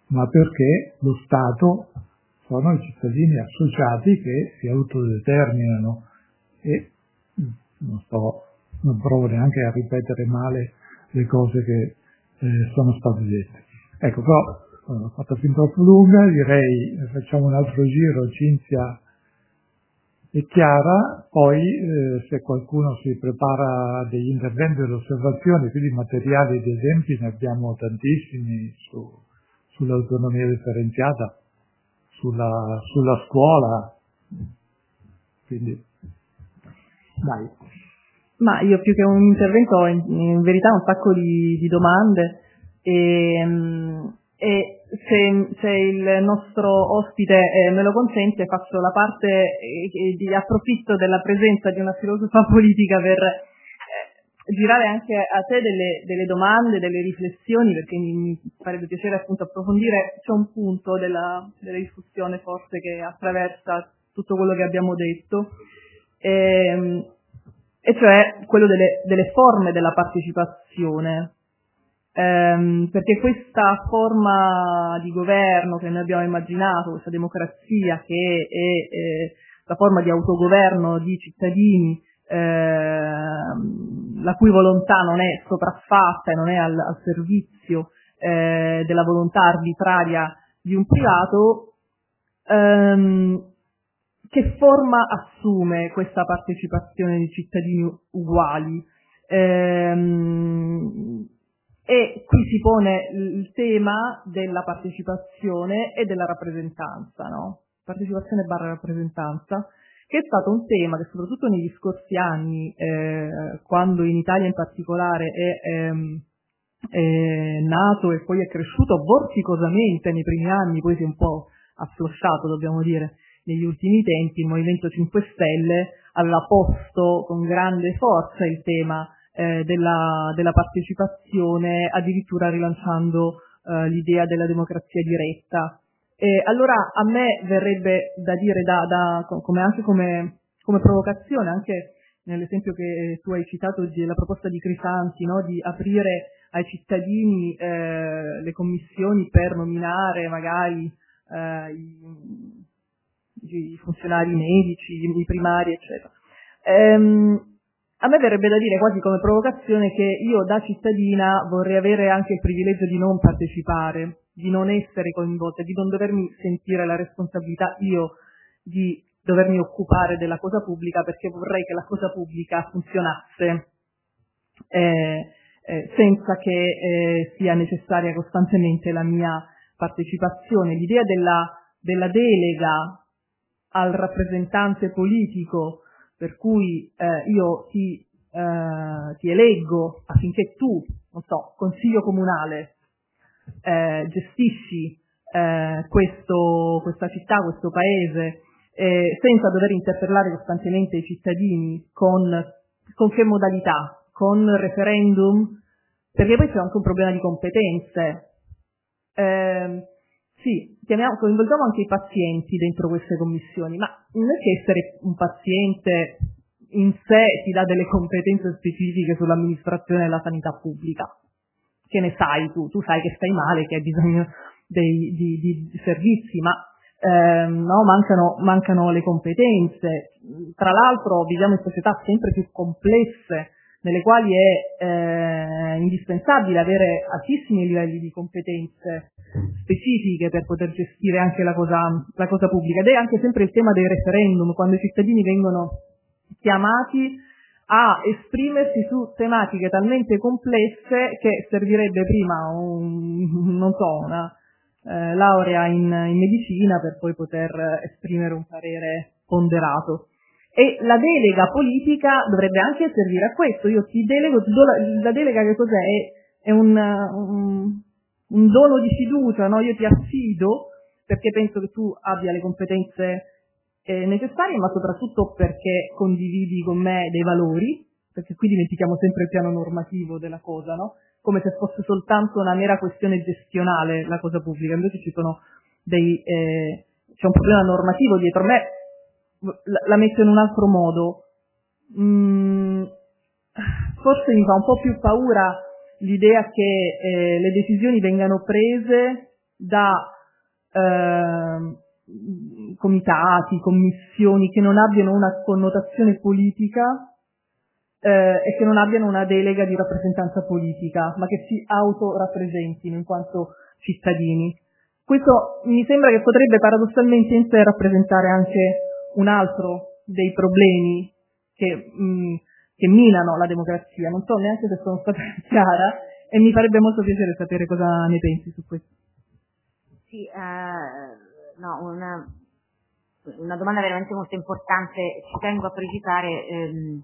ma perché lo Stato sono i cittadini associati che si autodeterminano e non sto, non provo neanche a ripetere male le cose che eh, sono state dette. Ecco, però ho fatto fin troppo lunga, direi facciamo un altro giro, Cinzia e Chiara, poi eh, se qualcuno si prepara degli interventi, delle osservazioni, quindi materiali ed esempi ne abbiamo tantissimi su, sull'autonomia differenziata, sulla, sulla scuola, quindi dai. Ma io più che un intervento ho in, in verità un sacco di, di domande e, e se, se il nostro ospite eh, me lo consente faccio la parte eh, di approfitto della presenza di una filosofa politica per eh, girare anche a te delle, delle domande, delle riflessioni, perché mi, mi farebbe piacere appunto approfondire. C'è un punto della, della discussione forse che attraversa tutto quello che abbiamo detto. E, e cioè quello delle, delle forme della partecipazione, ehm, perché questa forma di governo che noi abbiamo immaginato, questa democrazia che è, è la forma di autogoverno di cittadini, ehm, la cui volontà non è sopraffatta e non è al, al servizio eh, della volontà arbitraria di un privato, ehm, che forma assume questa partecipazione di cittadini uguali? Ehm, e qui si pone il tema della partecipazione e della rappresentanza, no? Partecipazione barra rappresentanza, che è stato un tema che soprattutto negli scorsi anni, eh, quando in Italia in particolare è, ehm, è nato e poi è cresciuto vorticosamente nei primi anni, poi si è un po' afflosciato, dobbiamo dire, negli ultimi tempi. Il Movimento cinque Stelle aveva posto con grande forza il tema eh, della, della partecipazione, addirittura rilanciando eh, l'idea della democrazia diretta. E allora a me verrebbe da dire, da, da, come anche come, come provocazione, anche nell'esempio che tu hai citato della proposta di Crisanti, no? Di aprire ai cittadini eh, le commissioni per nominare magari eh, i i funzionari medici, i primari, eccetera. Ehm, a me verrebbe da dire quasi come provocazione che io da cittadina vorrei avere anche il privilegio di non partecipare, di non essere coinvolta, di non dovermi sentire la responsabilità io di dovermi occupare della cosa pubblica, perché vorrei che la cosa pubblica funzionasse eh, eh, senza che eh, sia necessaria costantemente la mia partecipazione. L'idea della, della delega al rappresentante politico, per cui eh, io ti, eh, ti eleggo affinché tu, non so, consiglio comunale, eh, gestisci eh, questo, questa città, questo paese, eh, senza dover interpellare costantemente i cittadini con, con che modalità? Con referendum? Perché poi c'è anche un problema di competenze. Eh, Sì, chiamiamo, coinvolgiamo anche i pazienti dentro queste commissioni, ma non è che essere un paziente in sé ti dà delle competenze specifiche sull'amministrazione della sanità pubblica. Che ne sai tu? Tu sai che stai male, che hai bisogno dei, di, di servizi, ma ehm, no, mancano, mancano le competenze. Tra l'altro viviamo in società sempre più complesse, nelle quali è eh, indispensabile avere altissimi livelli di competenze specifiche per poter gestire anche la cosa, la cosa pubblica. Ed è anche sempre il tema dei referendum, quando i cittadini vengono chiamati a esprimersi su tematiche talmente complesse che servirebbe prima un, non so, una eh, laurea in, in medicina per poi poter esprimere un parere ponderato. E la delega politica dovrebbe anche servire a questo. Io ti delego, ti do la, la delega che cos'è? È, è un, un, un dono di fiducia, no? Io ti affido perché penso che tu abbia le competenze eh, necessarie, ma soprattutto perché condividi con me dei valori, perché qui dimentichiamo sempre il piano normativo della cosa, no? Come se fosse soltanto una mera questione gestionale la cosa pubblica. Invece ci sono dei, eh, c'è un problema normativo dietro. Me la metto in un altro modo. Mm, forse mi fa un po' più paura l'idea che eh, le decisioni vengano prese da eh, comitati, commissioni che non abbiano una connotazione politica eh, e che non abbiano una delega di rappresentanza politica, ma che si autorappresentino in quanto cittadini. Questo mi sembra che potrebbe paradossalmente in sé rappresentare anche un altro dei problemi che, mh, che minano la democrazia. Non so neanche se sono stata chiara e mi farebbe molto piacere sapere cosa ne pensi su questo. Sì, uh, no, una, una domanda veramente molto importante. Ci tengo a precisare ehm,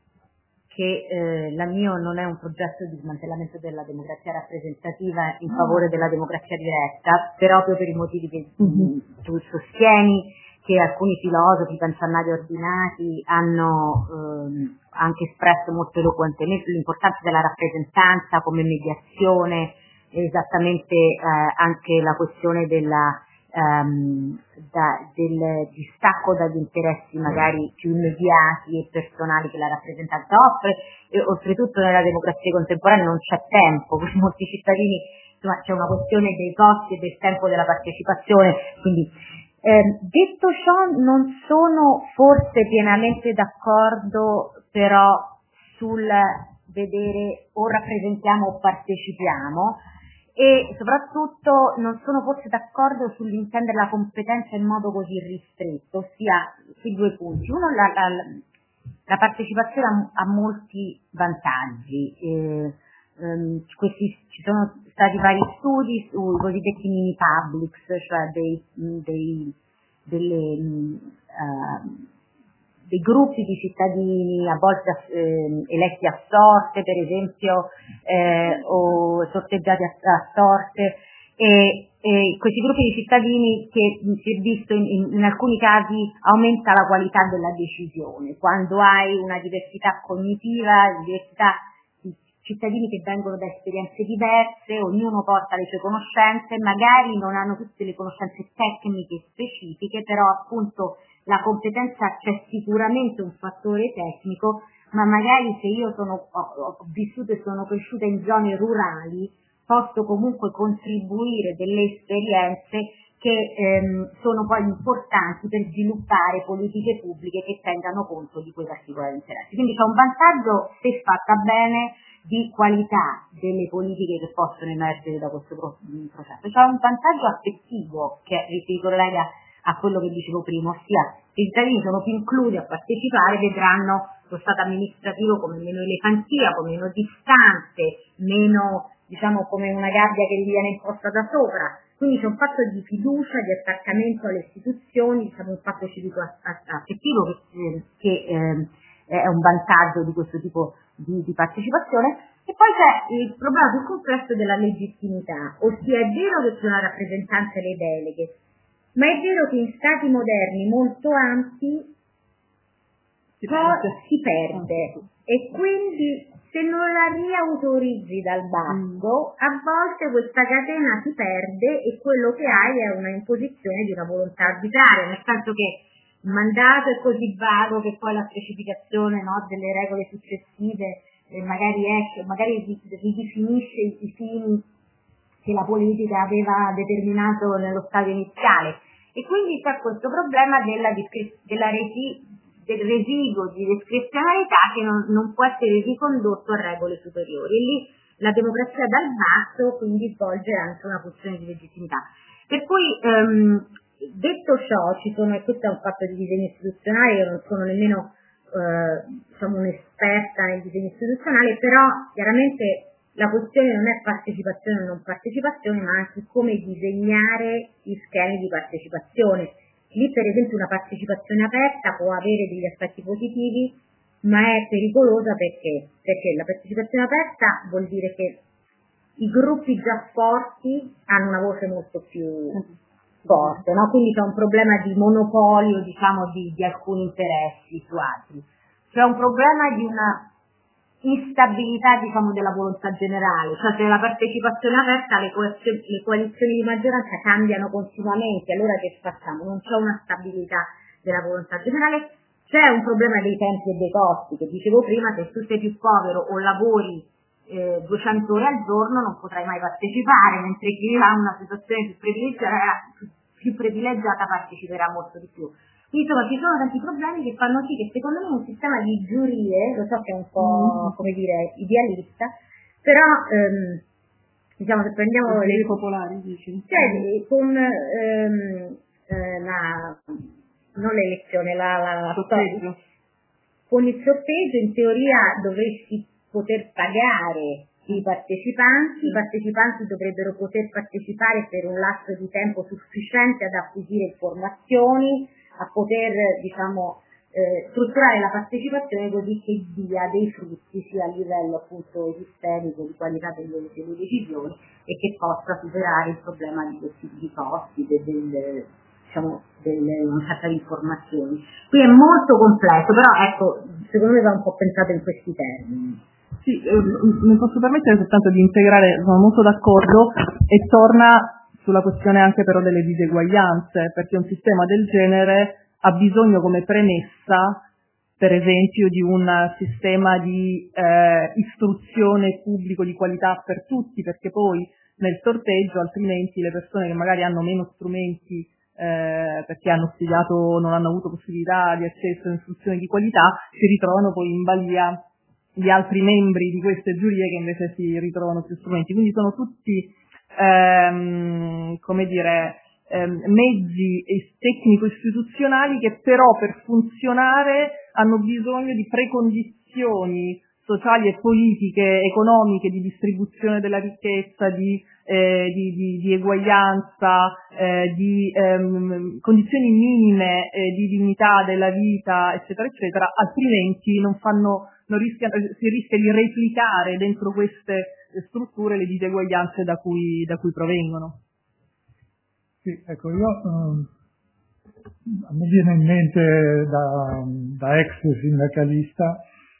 che eh, la mio non è un progetto di smantellamento della democrazia rappresentativa in favore della democrazia diretta, proprio per i motivi che mm-hmm. tu sostieni, che alcuni filosofi, pensannati ordinati, hanno ehm, anche espresso molto eloquentemente l'importanza della rappresentanza come mediazione, esattamente eh, anche la questione della Um, da, del distacco dagli interessi magari più immediati e personali che la rappresentanza offre, e oltretutto nella democrazia contemporanea non c'è tempo, per molti cittadini insomma, c'è una questione dei costi e del tempo della partecipazione, quindi eh, detto ciò non sono forse pienamente d'accordo però sul vedere o rappresentiamo o partecipiamo, e soprattutto non sono forse d'accordo sull'intendere la competenza in modo così ristretto, ossia sui due punti. Uno, la, la, la partecipazione ha, ha molti vantaggi. Eh, ehm, questi, ci sono stati vari studi sui cosiddetti mini publics, cioè dei, dei, delle, uh, dei gruppi di cittadini a volte eh, eletti a sorte, per esempio, eh, o sorteggiati a, a sorte, e, e questi gruppi di cittadini che si è visto in, in, in alcuni casi aumenta la qualità della decisione. Quando hai una diversità cognitiva, diversità di cittadini che vengono da esperienze diverse, ognuno porta le sue conoscenze, magari non hanno tutte le conoscenze tecniche specifiche, però appunto la competenza c'è sicuramente un fattore tecnico, ma magari se io sono, ho, ho vissuto e sono cresciuta in zone rurali, posso comunque contribuire delle esperienze che ehm, sono poi importanti per sviluppare politiche pubbliche che tengano conto di quei particolari interessi. Quindi c'è un vantaggio, se fatta bene, di qualità delle politiche che possono emergere da questo processo. C'è un vantaggio affettivo che si collega a quello che dicevo prima, ossia i cittadini sono più inclusi a partecipare, vedranno lo Stato amministrativo come meno elefantia, come meno distante, meno, diciamo, come una gabbia che gli viene imposta da sopra. Quindi c'è un fatto di fiducia, di attaccamento alle istituzioni, diciamo un fatto civico affettivo che, che eh, è un vantaggio di questo tipo di, di partecipazione. E poi c'è il problema più complesso della legittimità, ossia è vero che c'è una rappresentanza delle deleghe, ma è vero che in stati moderni molto ampi si perde, si perde. E quindi se non la riautorizzi dal basso, a volte questa catena si perde e quello che hai è una imposizione di una volontà arbitraria, nel senso che il mandato è così vago che poi la specificazione, no, delle regole successive eh, magari, è, magari ridefinisce i, i fini che la politica aveva determinato nello stadio iniziale. E quindi c'è questo problema della, della resi, del residuo di discrezionalità che non, non può essere ricondotto a regole superiori. E lì la democrazia dal basso quindi svolge anche una funzione di legittimità. Per cui, ehm, detto ciò, ci sono, e questo è un fatto di disegno istituzionale, io non sono nemmeno eh, diciamo un'esperta nel disegno istituzionale, però chiaramente la questione non è partecipazione o non partecipazione, ma anche come disegnare gli schemi di partecipazione. Lì per esempio una partecipazione aperta può avere degli aspetti positivi, ma è pericolosa perché? Perché la partecipazione aperta vuol dire che i gruppi già forti hanno una voce molto più forte, no? Quindi c'è un problema di monopolio, diciamo, di, di alcuni interessi su altri. C'è un problema di una instabilità, diciamo, della volontà generale, cioè se la partecipazione aperta le, co- le coalizioni di maggioranza cambiano continuamente, allora che facciamo? Non c'è una stabilità della volontà generale, c'è un problema dei tempi e dei costi, che dicevo prima, se tu sei più povero o lavori eh, duecento ore al giorno non potrai mai partecipare, mentre chi ha una situazione più privilegiata, più privilegiata parteciperà molto di più. Insomma, ci sono tanti problemi che fanno sì che secondo me un sistema di giurie, lo so che è un po' come dire idealista, però ehm, diciamo se prendiamo le popolari, dici? Cioè, con ehm, eh, la non l'elezione, la, la, la sorteggio. Con il sorteggio in teoria dovresti poter pagare i partecipanti, i partecipanti dovrebbero poter partecipare per un lasso di tempo sufficiente ad acquisire informazioni, a poter diciamo eh, strutturare la partecipazione così che dia dei frutti sia a livello appunto sistemico di qualità delle, delle decisioni e che possa superare il problema di questi di costi, del, del, diciamo delle mancata di informazioni. Qui è molto complesso, però ecco, secondo me va un po' pensato in questi termini. Sì, eh, mi posso permettere soltanto di integrare, sono molto d'accordo, e torna sulla questione anche però delle diseguaglianze, perché un sistema del genere ha bisogno come premessa, per esempio, di un sistema di eh, istruzione pubblico di qualità per tutti, perché poi nel sorteggio altrimenti le persone che magari hanno meno strumenti eh, perché hanno studiato, non hanno avuto possibilità di accesso a istruzioni di qualità, si ritrovano poi in balia di altri membri di queste giurie che invece si ritrovano più strumenti. Quindi sono tutti ehm, come dire ehm, mezzi tecnico-istituzionali che però per funzionare hanno bisogno di precondizioni sociali e politiche, economiche, di distribuzione della ricchezza, di, eh, di, di, di eguaglianza, eh, di ehm, condizioni minime eh, di dignità della vita, eccetera, eccetera, altrimenti non fanno, non rischia, si rischia di replicare dentro queste strutture le diseguaglianze da cui, da cui provengono. Sì, ecco, io um, a me viene in mente da, da ex sindacalista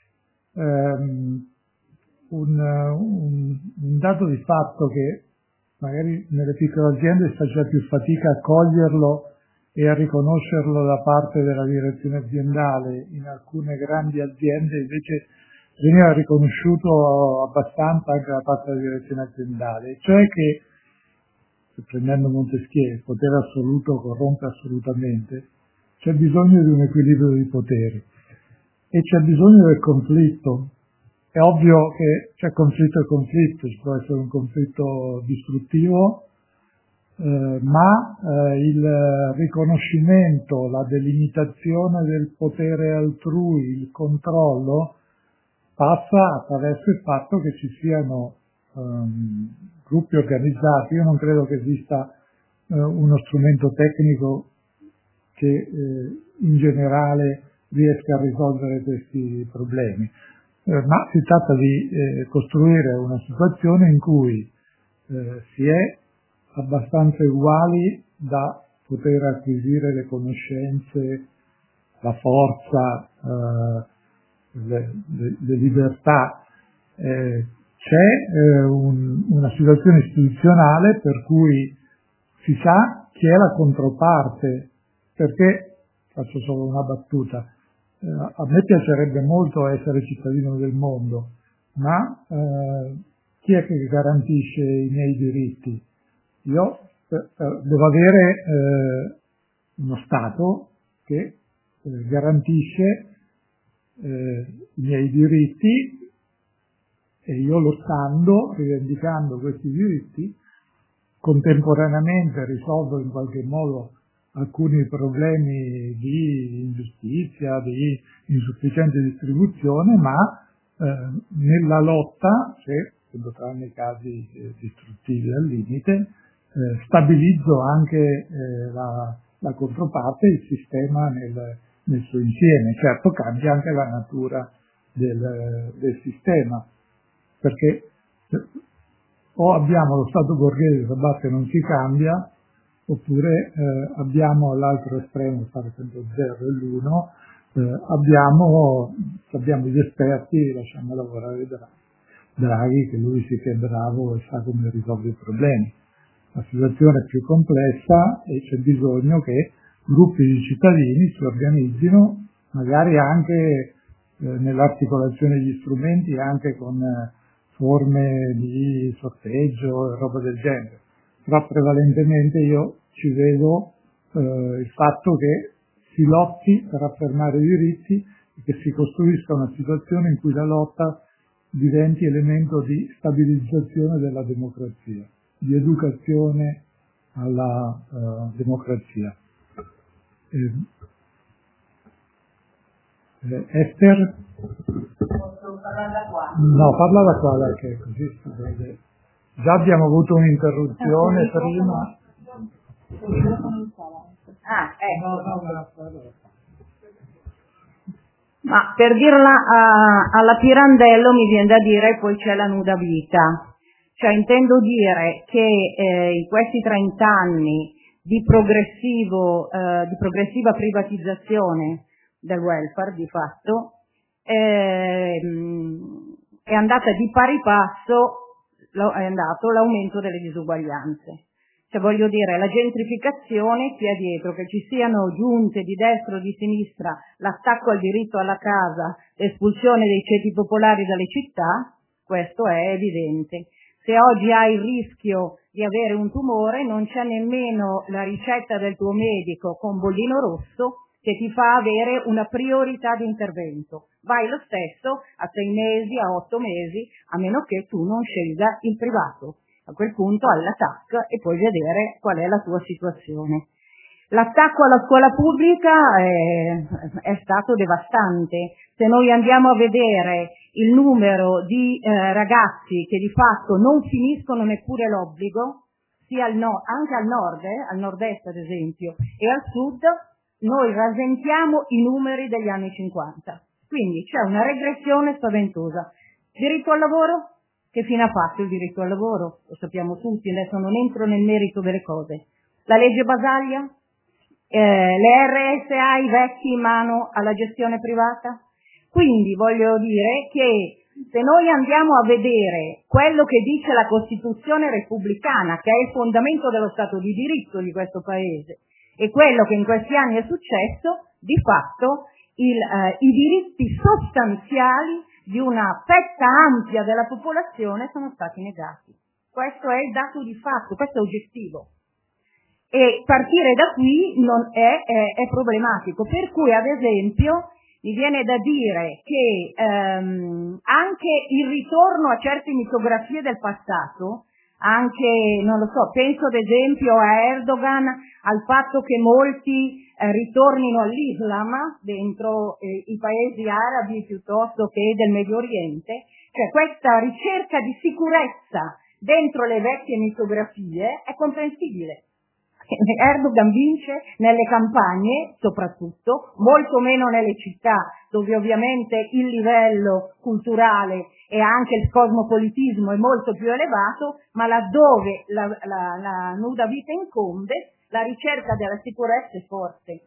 Um, un, un, un dato di fatto che magari nelle piccole aziende si faceva più fatica a coglierlo e a riconoscerlo da parte della direzione aziendale, in alcune grandi aziende invece veniva riconosciuto abbastanza anche da parte della direzione aziendale, cioè che, prendendo Montesquieu, il potere assoluto corrompe assolutamente, c'è bisogno di un equilibrio di poteri. E c'è bisogno del conflitto. È ovvio che c'è conflitto e conflitto, ci può essere un conflitto distruttivo, eh, ma eh, il riconoscimento, la delimitazione del potere altrui, il controllo, passa attraverso il fatto che ci siano um, gruppi organizzati. Io non credo che esista uh, uno strumento tecnico che eh, in generale riesca a risolvere questi problemi, eh, ma si tratta di eh, costruire una situazione in cui eh, si è abbastanza uguali da poter acquisire le conoscenze, la forza, eh, le, le, le libertà. Eh, c'è eh, un, una situazione istituzionale per cui si sa chi è la controparte, perché, faccio solo una battuta, Eh, a me piacerebbe molto essere cittadino del mondo, ma eh, chi è che garantisce i miei diritti? Io eh, devo avere eh, uno Stato che eh, garantisce eh, i miei diritti e io lottando, rivendicando questi diritti, contemporaneamente risolvo in qualche modo alcuni problemi di ingiustizia, di insufficiente distribuzione, ma eh, nella lotta, se tranne i casi eh, distruttivi al limite, eh, stabilizzo anche eh, la, la controparte, il sistema nel, nel suo insieme. Certo, cambia anche la natura del, del sistema, perché o abbiamo lo Stato borghese che batte e non si cambia, oppure eh, abbiamo all'altro estremo, stare sempre zero e l'uno, eh, abbiamo, abbiamo gli esperti, lasciamo lavorare Draghi, che lui sì che è bravo e sa come risolvere i problemi. La situazione è più complessa e c'è bisogno che gruppi di cittadini si organizzino, magari anche eh, nell'articolazione degli strumenti, anche con eh, forme di sorteggio e roba del genere, però prevalentemente io ci vedo eh, il fatto che si lotti per affermare i diritti e che si costruisca una situazione in cui la lotta diventi elemento di stabilizzazione della democrazia, di educazione alla uh, democrazia. Eh, eh, Esther? Posso parlare da qua? No, parla da qua perché così si vede. Già abbiamo avuto un'interruzione prima. Ah, ecco. Ma per dirla a, alla Pirandello mi viene da dire poi c'è la nuda vita. Cioè intendo dire che eh, in questi trent'anni di progressivo, eh, di progressiva privatizzazione del welfare di fatto eh, è andata di pari passo, è andato l'aumento delle disuguaglianze. Cioè voglio dire, la gentrificazione sia dietro, che ci siano giunte di destra o di sinistra, l'attacco al diritto alla casa, l'espulsione dei ceti popolari dalle città, questo è evidente. Se oggi hai il rischio di avere un tumore, non c'è nemmeno la ricetta del tuo medico con bollino rosso che ti fa avere una priorità di intervento. Vai lo stesso a sei mesi, a otto mesi, a meno che tu non scelga il privato. A quel punto alla T A C e puoi vedere qual è la tua situazione. L'attacco alla scuola pubblica è, è stato devastante. Se noi andiamo a vedere il numero di eh, ragazzi che di fatto non finiscono neppure l'obbligo, sia al no, anche al nord, eh, al nord-est ad esempio, e al sud, noi rasentiamo i numeri degli anni cinquanta. Quindi c'è una regressione spaventosa. Diritto al lavoro? Che fine ha fatto il diritto al lavoro? Lo sappiamo tutti, adesso non entro nel merito delle cose. La legge Basaglia? Eh, le R S A, i vecchi in mano alla gestione privata? Quindi voglio dire che se noi andiamo a vedere quello che dice la Costituzione repubblicana, che è il fondamento dello Stato di diritto di questo Paese, e quello che in questi anni è successo, di fatto il, eh, i diritti sostanziali di una fetta ampia della popolazione sono stati negati. Questo è il dato di fatto, questo è oggettivo. E partire da qui non è, è, è problematico. Per cui, ad esempio, mi viene da dire che ehm, anche il ritorno a certe mitografie del passato, anche, non lo so, penso ad esempio a Erdogan, al fatto che molti eh, ritornino all'Islam dentro eh, i paesi arabi piuttosto che del Medio Oriente, cioè questa ricerca di sicurezza dentro le vecchie mitografie è comprensibile. Erdogan vince nelle campagne soprattutto, molto meno nelle città dove ovviamente il livello culturale e anche il cosmopolitismo è molto più elevato, ma laddove la, la, la nuda vita incombe, la ricerca della sicurezza è forte.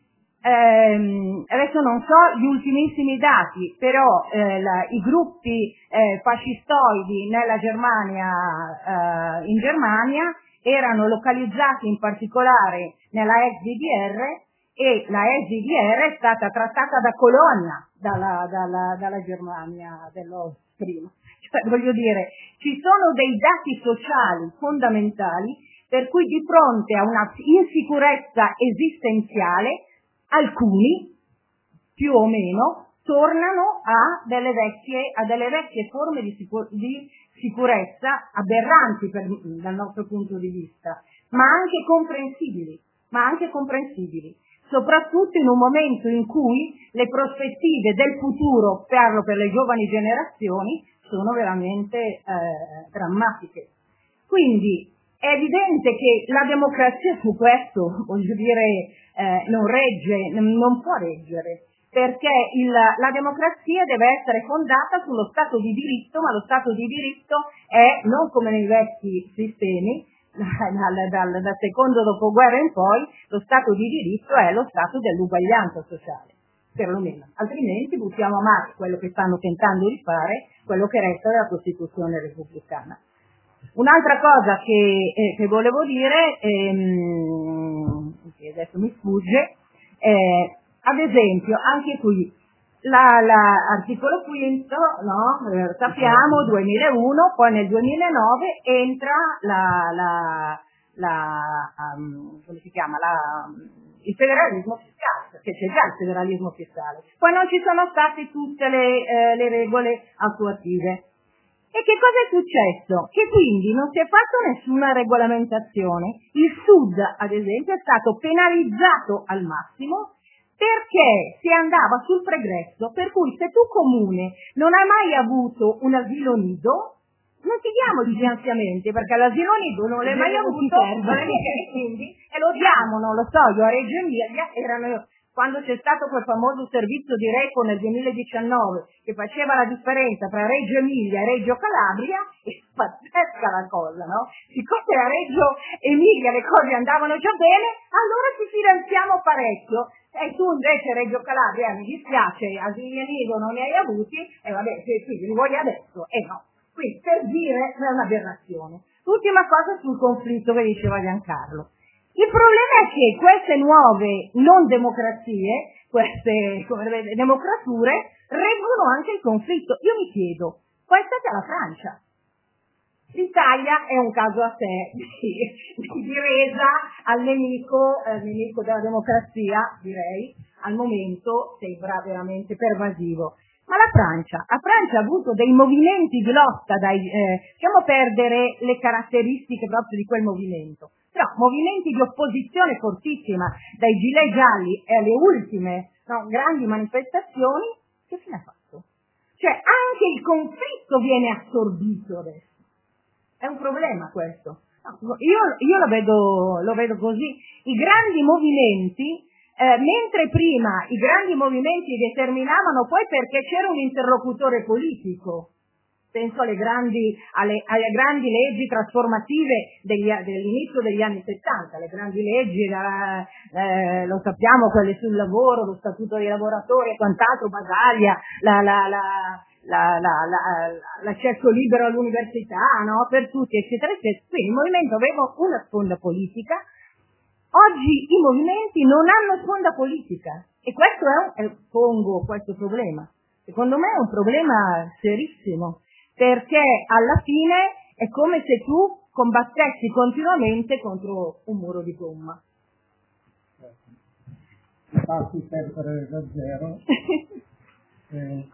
Eh, adesso non so gli ultimissimi dati, però eh, la, i gruppi eh, fascistoidi nella Germania, eh, in Germania erano localizzati in particolare nella ex D D R e la ex D D R è stata trattata da colonia dalla, dalla, dalla Germania dell'Ost prima. Cioè, voglio dire, ci sono dei dati sociali fondamentali per cui di fronte a una insicurezza esistenziale alcuni, più o meno, tornano a delle vecchie, a delle vecchie forme di, sicur- di sicurezza aberranti per, dal nostro punto di vista, ma anche comprensibili, ma anche comprensibili, soprattutto in un momento in cui le prospettive del futuro, parlo per le giovani generazioni, sono veramente eh, drammatiche. Quindi è evidente che la democrazia su questo, voglio dire, eh, non regge, non può reggere, perché il, la democrazia deve essere fondata sullo Stato di diritto, ma lo Stato di diritto è, non come nei vecchi sistemi, dal, dal, dal secondo dopoguerra in poi, lo Stato di diritto è lo Stato dell'uguaglianza sociale, perlomeno, altrimenti buttiamo a mare quello che stanno tentando di fare, quello che resta della Costituzione repubblicana. Un'altra cosa che, eh, che volevo dire, ehm, che adesso mi sfugge, eh, ad esempio, anche qui, L'articolo quinto, no? Eh, sappiamo, duemilauno, poi nel duemilanove entra la, la, la um, come si chiama, la, il federalismo fiscale, perché c'è già il federalismo fiscale. Poi non ci sono state tutte le, eh, le regole attuative. E che cosa è successo? Che quindi non si è fatto nessuna regolamentazione. Il Sud, ad esempio, è stato penalizzato al massimo perché si andava sul pregresso, per cui se tu comune non hai mai avuto un asilo nido, non ti diamo i finanziamenti, perché l'asilo nido non l'hai mai avuto, e quindi, e lo diamo, non lo so, io a Reggio Emilia, erano, quando c'è stato quel famoso servizio di Reco nel duemiladiciannove, che faceva la differenza tra Reggio Emilia e Reggio Calabria, è pazzesca la cosa, no? Siccome a Reggio Emilia le cose andavano già bene, allora ci finanziamo parecchio. E tu invece Reggio Calabria, mi dispiace, asili nido non ne hai avuti, e vabbè, quindi li vuoi adesso, e eh no. Quindi per dire è un'aberrazione. L'ultima cosa sul conflitto che diceva Giancarlo. Il problema è che queste nuove non democrazie, queste come vedete, democrature, reggono anche il conflitto. Io mi chiedo, pensate alla Francia. L'Italia è un caso a sé di, di resa al nemico, al nemico della democrazia, direi, al momento sembra veramente pervasivo. Ma la Francia, la Francia ha avuto dei movimenti di lotta, dai, eh, lasciamo perdere le caratteristiche proprio di quel movimento, però movimenti di opposizione fortissima, dai gilet gialli e alle ultime no, grandi manifestazioni, che fine ha fatto? Cioè anche il conflitto viene assorbito adesso. È un problema questo. Io, io lo vedo, lo vedo così. I grandi movimenti, eh, mentre prima i grandi movimenti determinavano poi perché c'era un interlocutore politico, penso alle grandi, alle, alle grandi leggi trasformative degli, dell'inizio degli anni settanta, le grandi leggi, la, eh, lo sappiamo, quelle sul lavoro, lo statuto dei lavoratori e quant'altro, Basaglia, la, la, la La, la, la, l'accesso libero all'università, no? Per tutti, eccetera, eccetera. Quindi il movimento aveva una sponda politica. Oggi i movimenti non hanno sponda politica e questo è un, è, pongo questo problema. Secondo me è un problema serissimo, perché alla fine è come se tu combattessi continuamente contro un muro di gomma. Passi sempre da zero. Eh,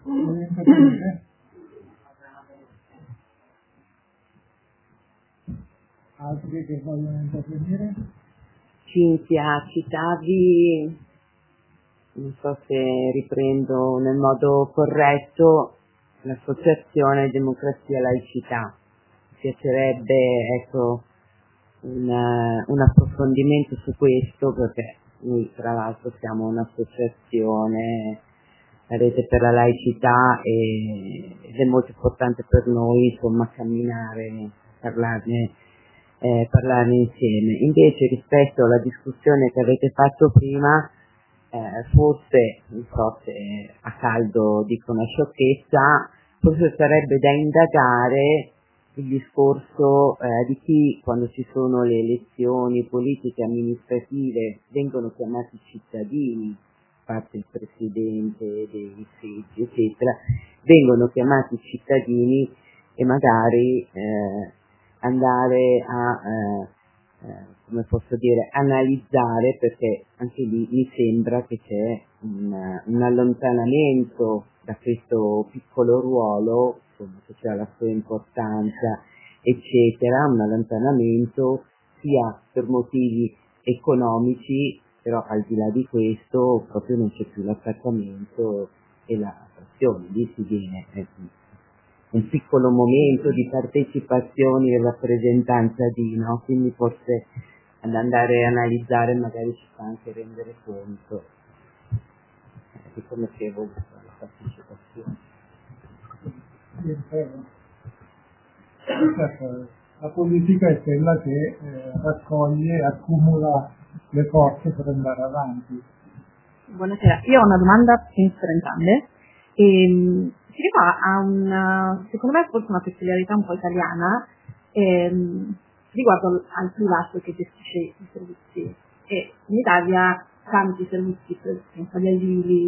altri che vogliono intervenire? Cinzia, citavi, non so se riprendo nel modo corretto, l'associazione Democrazia e Laicità. Mi piacerebbe ecco, un, un approfondimento su questo, perché noi tra l'altro siamo un'associazione, la Rete per la Laicità, e, ed è molto importante per noi insomma camminare, parlarne, eh, parlarne insieme. Invece rispetto alla discussione che avete fatto prima, eh, forse, non so se a caldo dico una sciocchezza, forse sarebbe da indagare il discorso eh, di chi quando ci sono le elezioni politiche e amministrative vengono chiamati cittadini, parte il presidente dei seggi eccetera, vengono chiamati cittadini e magari eh, andare a eh, eh, come posso dire analizzare, perché anche lì mi sembra che c'è un, un allontanamento da questo piccolo ruolo, insomma, che c'è la sua importanza eccetera, un allontanamento sia per motivi economici, però al di là di questo proprio non c'è più l'attaccamento e la passione, lì si viene eh, un piccolo momento di partecipazione e rappresentanza di, no? Quindi forse ad andare a analizzare magari ci fa anche rendere conto eh, di come si è evoluta la partecipazione. La politica è quella che eh, raccoglie e accumula le forze per andare avanti. Buonasera, io ho una domanda penso per entrambe. E, si rifà a una, secondo me forse una peculiarità un po' italiana ehm, riguardo al privato che gestisce i servizi. E in Italia tanti servizi, penso agli asili,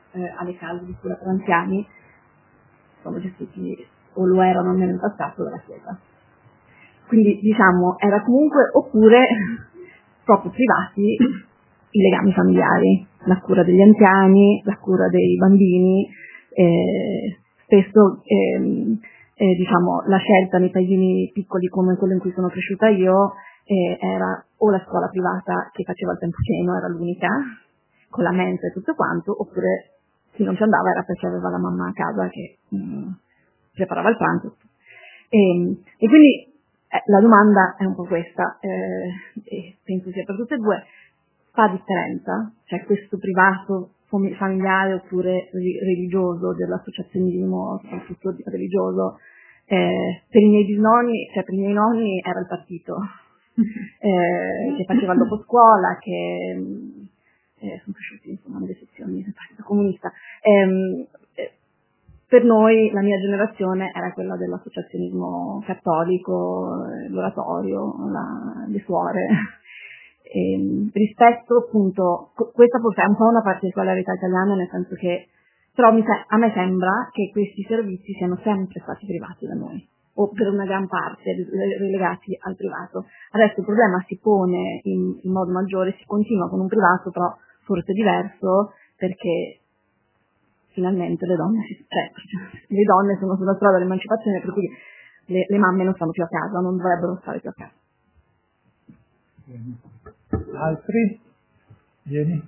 eh, alle case di cura per anziani sono gestiti o lo erano almeno in passato dalla Chiesa. Quindi diciamo era comunque, oppure proprio privati, i legami familiari, la cura degli anziani, la cura dei bambini, eh, spesso ehm, eh, diciamo la scelta nei paesini piccoli come quello in cui sono cresciuta io eh, era o la scuola privata che faceva il tempo pieno, era l'unica, con la mensa e tutto quanto, oppure chi non ci andava era perché aveva la mamma a casa che mh, preparava il pranzo. E, e quindi eh, la domanda è un po' questa, eh, e penso sia per tutte e due, fa differenza? Cioè questo privato familiare oppure religioso, dell'associazionismo, soprattutto religioso, eh, per i miei bisnonni, cioè per i miei nonni era il partito, eh, che faceva il dopo scuola, che eh, sono cresciuti insomma nelle sezioni del Partito Comunista. Eh, eh, per noi, la mia generazione era quella dell'associazionismo cattolico, eh, l'oratorio, la, le suore. E, rispetto appunto, questa forse è un po' una particolarità italiana, nel senso che però mi se- a me sembra che questi servizi siano sempre stati privati da noi, o per una gran parte relegati al privato. Adesso il problema si pone in, in modo maggiore, si continua con un privato però forse diverso, perché finalmente le donne, cioè, le donne sono sulla strada dell'emancipazione, per cui le, le mamme non stanno più a casa, non dovrebbero stare più a casa. Altri? Vieni.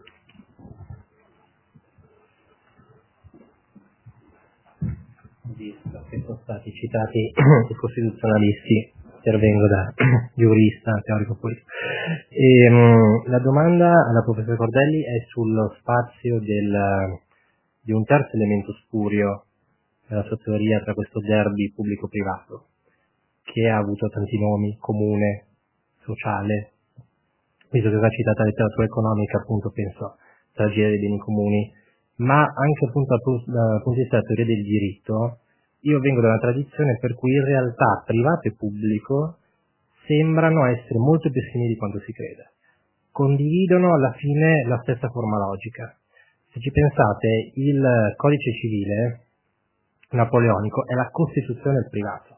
Visto che sono stati citati i costituzionalisti, intervengo da giurista, teorico politico. E, mh, la domanda alla professora Cordelli è sullo spazio del, di un terzo elemento spurio nella sua teoria tra questo derby pubblico-privato, che ha avuto tanti nomi: comune, sociale, visto che è citata la letteratura economica, appunto penso tragedia dei beni comuni, ma anche appunto dal punto di vista della teoria del diritto. Io vengo da una tradizione per cui in realtà privato e pubblico sembrano essere molto più simili di quanto si creda. Condividono alla fine la stessa forma logica. Se ci pensate, il codice civile napoleonico è la costituzione del privato.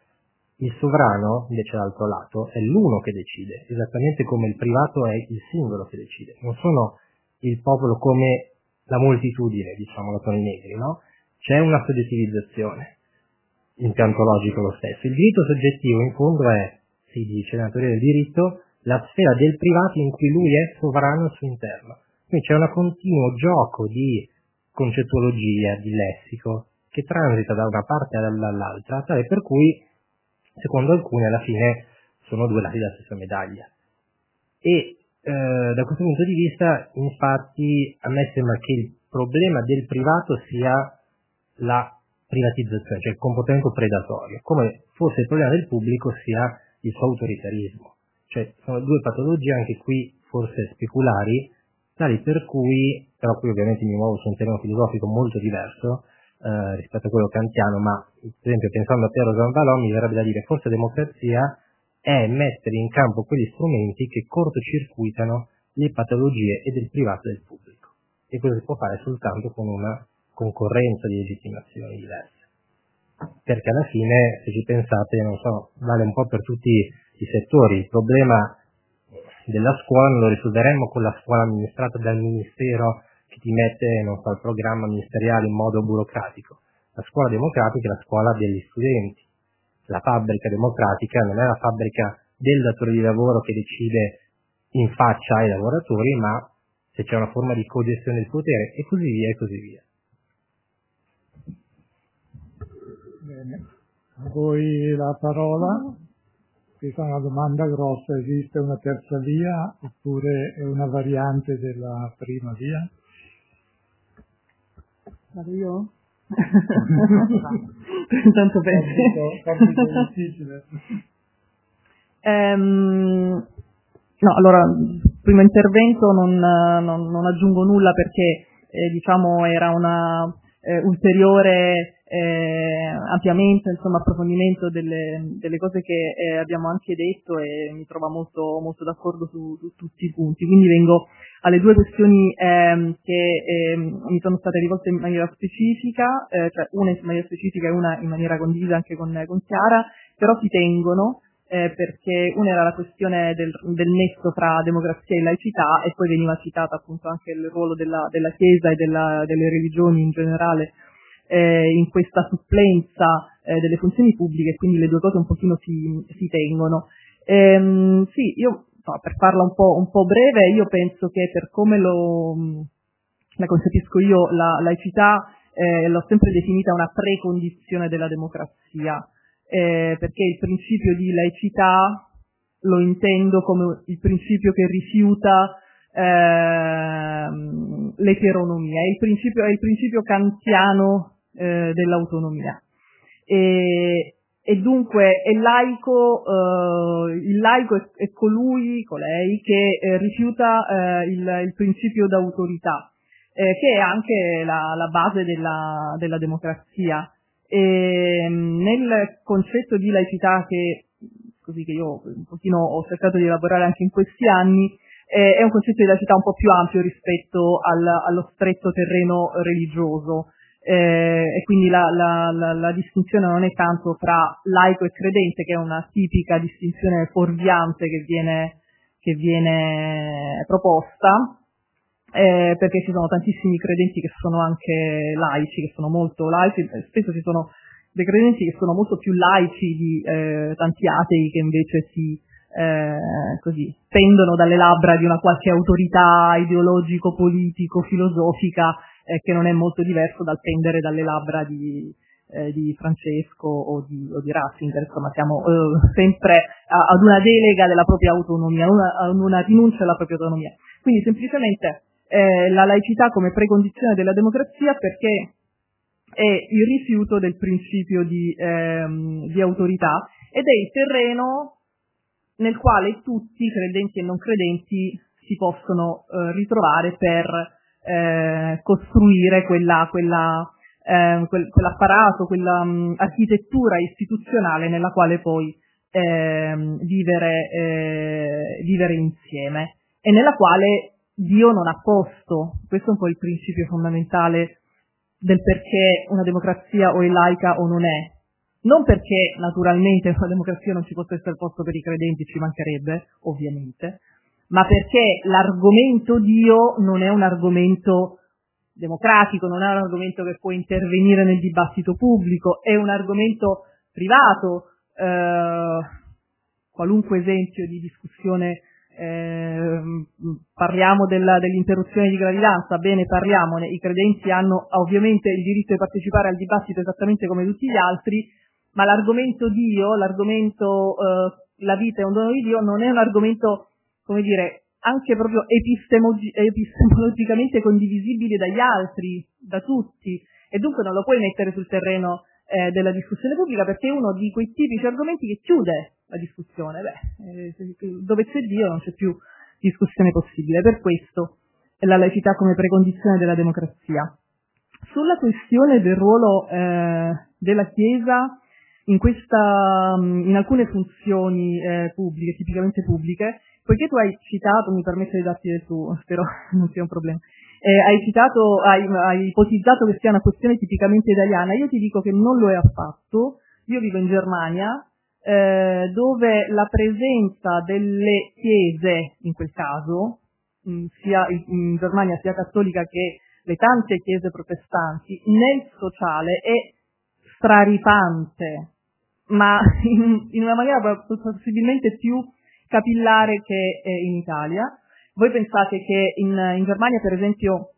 Il sovrano, invece, dall'altro lato, è l'uno che decide, esattamente come il privato è il singolo che decide. Non sono il popolo come la moltitudine, diciamo, la Toni Negri, no? C'è una soggettivizzazione, in pianto logico lo stesso. Il diritto soggettivo, in fondo, è, si dice nella teoria del diritto, la sfera del privato in cui lui è sovrano al suo interno. Quindi c'è un continuo gioco di concettuologia, di lessico, che transita da una parte all'altra, tale per cui, secondo alcuni, alla fine sono due lati della stessa medaglia. E eh, da questo punto di vista, infatti, a me sembra che il problema del privato sia la privatizzazione, cioè il comportamento predatorio, come forse il problema del pubblico sia il suo autoritarismo. Cioè sono due patologie, anche qui forse speculari, tali per cui, però qui ovviamente mi muovo su un terreno filosofico molto diverso eh, rispetto a quello kantiano, ma per esempio pensando a Piero Zambalò mi verrebbe da dire forse democrazia è mettere in campo quegli strumenti che cortocircuitano le patologie e del privato e del pubblico, e questo si può fare soltanto con una concorrenza di legittimazioni diverse, perché alla fine, se ci pensate, non so, vale un po' per tutti i settori. Il problema della scuola non lo risolveremmo con la scuola amministrata dal ministero che ti mette, non so, il programma ministeriale in modo burocratico. La scuola democratica è la scuola degli studenti. La fabbrica democratica non è la fabbrica del datore di lavoro che decide in faccia ai lavoratori, ma se c'è una forma di cogestione del potere, e così via e così via. Bene, a voi la parola. Questa è una domanda grossa: esiste una terza via oppure è una variante della prima via? Vado io? Intanto pensi. Compito difficile. Ehm, no, allora, primo intervento non, non, non aggiungo nulla perché eh, diciamo era una eh, ulteriore eh, ampiamento, insomma, approfondimento delle, delle cose che eh, abbiamo anche detto e mi trova molto, molto d'accordo su, su tutti i punti. Quindi vengo alle due questioni ehm, che ehm, mi sono state rivolte in maniera specifica, eh, cioè una in maniera specifica e una in maniera condivisa anche con, con Chiara, però si tengono. Eh, perché una era la questione del, del nesso fra democrazia e laicità e poi veniva citato appunto anche il ruolo della, della Chiesa e della, delle religioni in generale eh, in questa supplenza eh, delle funzioni pubbliche, quindi le due cose un pochino si, si tengono. Ehm, sì, io no, per farla un po', un po' breve, io penso che per come lo, la concepisco io, la laicità eh, l'ho sempre definita una precondizione della democrazia. Eh, perché il principio di laicità lo intendo come il principio che rifiuta eh, l'eteronomia, è il principio, è il principio kantiano eh, dell'autonomia. E, e dunque è laico, eh, il laico è, è colui, colei, che eh, rifiuta eh, il, il principio d'autorità, eh, che è anche la, la base della, della democrazia. E nel concetto di laicità che, così che io un pochino ho cercato di elaborare anche in questi anni, eh, è un concetto di laicità un po' più ampio rispetto al, allo stretto terreno religioso, eh, e quindi la, la, la, la distinzione non è tanto fra laico e credente, che è una tipica distinzione fuorviante che viene, che viene proposta, Eh, perché ci sono tantissimi credenti che sono anche laici, che sono molto laici, spesso ci sono dei credenti che sono molto più laici di eh, tanti atei che invece si eh, così pendono dalle labbra di una qualche autorità ideologico, politico, filosofica, eh, che non è molto diverso dal pendere dalle labbra di, eh, di Francesco o di, o di Ratzinger. Insomma, siamo eh, sempre a, ad una delega della propria autonomia, una, ad una rinuncia alla propria autonomia. Quindi semplicemente Eh, la laicità come precondizione della democrazia, perché è il rifiuto del principio di, ehm, di autorità ed è il terreno nel quale tutti, credenti e non credenti, si possono eh, ritrovare per eh, costruire quella, quella, eh, quel, quell'apparato, quella mh, architettura istituzionale nella quale poi eh, vivere, eh, vivere insieme e nella quale Dio non ha posto. Questo è un po' il principio fondamentale del perché una democrazia o è laica o non è. Non perché naturalmente una democrazia non ci possa essere posto per i credenti, ci mancherebbe, ovviamente, ma perché l'argomento Dio non è un argomento democratico, non è un argomento che può intervenire nel dibattito pubblico, è un argomento privato. Eh, qualunque esempio di discussione, eh, parliamo della, dell'interruzione di gravidanza, bene, parliamone, i credenti hanno ovviamente il diritto di partecipare al dibattito esattamente come tutti gli altri, ma l'argomento Dio, l'argomento eh, la vita è un dono di Dio, non è un argomento, come dire, anche proprio epistemo- epistemologicamente condivisibile dagli altri, da tutti, e dunque non lo puoi mettere sul terreno eh, della discussione pubblica, perché è uno di quei tipici argomenti che chiude la discussione. Beh, eh, dove c'è Dio non c'è più discussione possibile. Per questo è la laicità come precondizione della democrazia. Sulla questione del ruolo eh, della Chiesa in questa, in alcune funzioni eh, pubbliche, tipicamente pubbliche, poiché tu hai citato, mi permetto di darti del tuo, spero non sia un problema, eh, hai citato, hai, hai ipotizzato che sia una questione tipicamente italiana, io ti dico che non lo è affatto. Io vivo in Germania, eh, dove la presenza delle chiese, in quel caso, mh, sia in Germania sia cattolica che le tante chiese protestanti, nel sociale è straripante, ma in, in una maniera possibilmente più capillare che eh, in Italia. Voi pensate che in, in Germania, per esempio,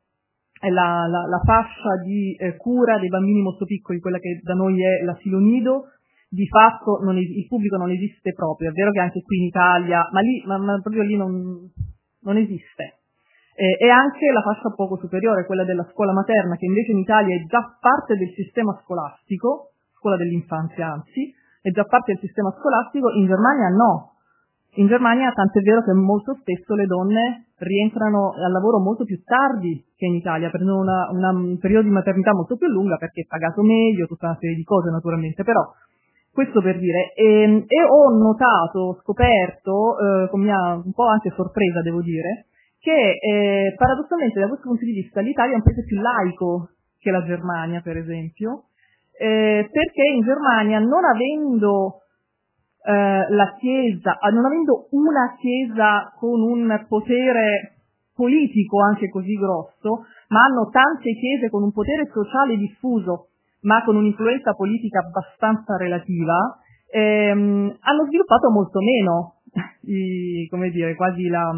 la, la, la fascia di eh, cura dei bambini molto piccoli, quella che da noi è l'asilo nido, di fatto non es- il pubblico non esiste proprio. È vero che anche qui in Italia, ma lì, ma, ma proprio lì non, non esiste. Eh, e anche la fascia poco superiore, quella della scuola materna, che invece in Italia è già parte del sistema scolastico, scuola dell'infanzia anzi, è già parte del sistema scolastico, in Germania no. in Germania, tant'è vero che molto spesso le donne rientrano al lavoro molto più tardi che in Italia, prendono una, una, un periodo di maternità molto più lunga perché è pagato meglio, tutta una serie di cose naturalmente, però questo per dire. E, e ho notato, ho scoperto, eh, con mia un po' anche sorpresa devo dire, che eh, paradossalmente da questo punto di vista l'Italia è un paese più laico che la Germania, per esempio, eh, perché in Germania, non avendo eh, la Chiesa, non avendo una Chiesa con un potere politico anche così grosso, ma hanno tante chiese con un potere sociale diffuso, ma con un'influenza politica abbastanza relativa, ehm, hanno sviluppato molto meno, i, come dire, quasi la,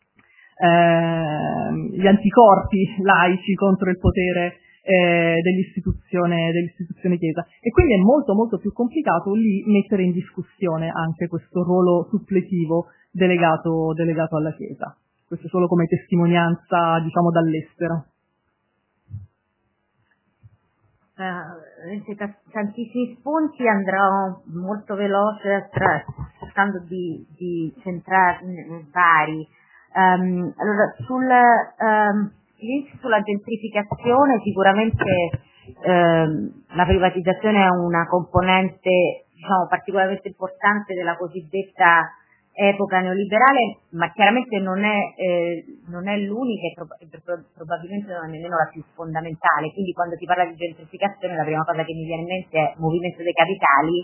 eh, gli anticorpi laici contro il potere eh, dell'istituzione, dell'istituzione Chiesa. E quindi è molto molto più complicato lì mettere in discussione anche questo ruolo suppletivo delegato, delegato alla Chiesa. Questo solo come testimonianza, diciamo, dall'estero. Uh, tantissimi spunti, andrò molto veloce tra, cercando di, di centrarne vari. Um, allora, sul, um, sulla gentrificazione sicuramente um, la privatizzazione è una componente, diciamo, particolarmente importante della cosiddetta epoca neoliberale, ma chiaramente non è, eh, non è l'unica e prob- probabilmente non è nemmeno la più fondamentale. Quindi quando si parla di gentrificazione la prima cosa che mi viene in mente è movimento dei capitali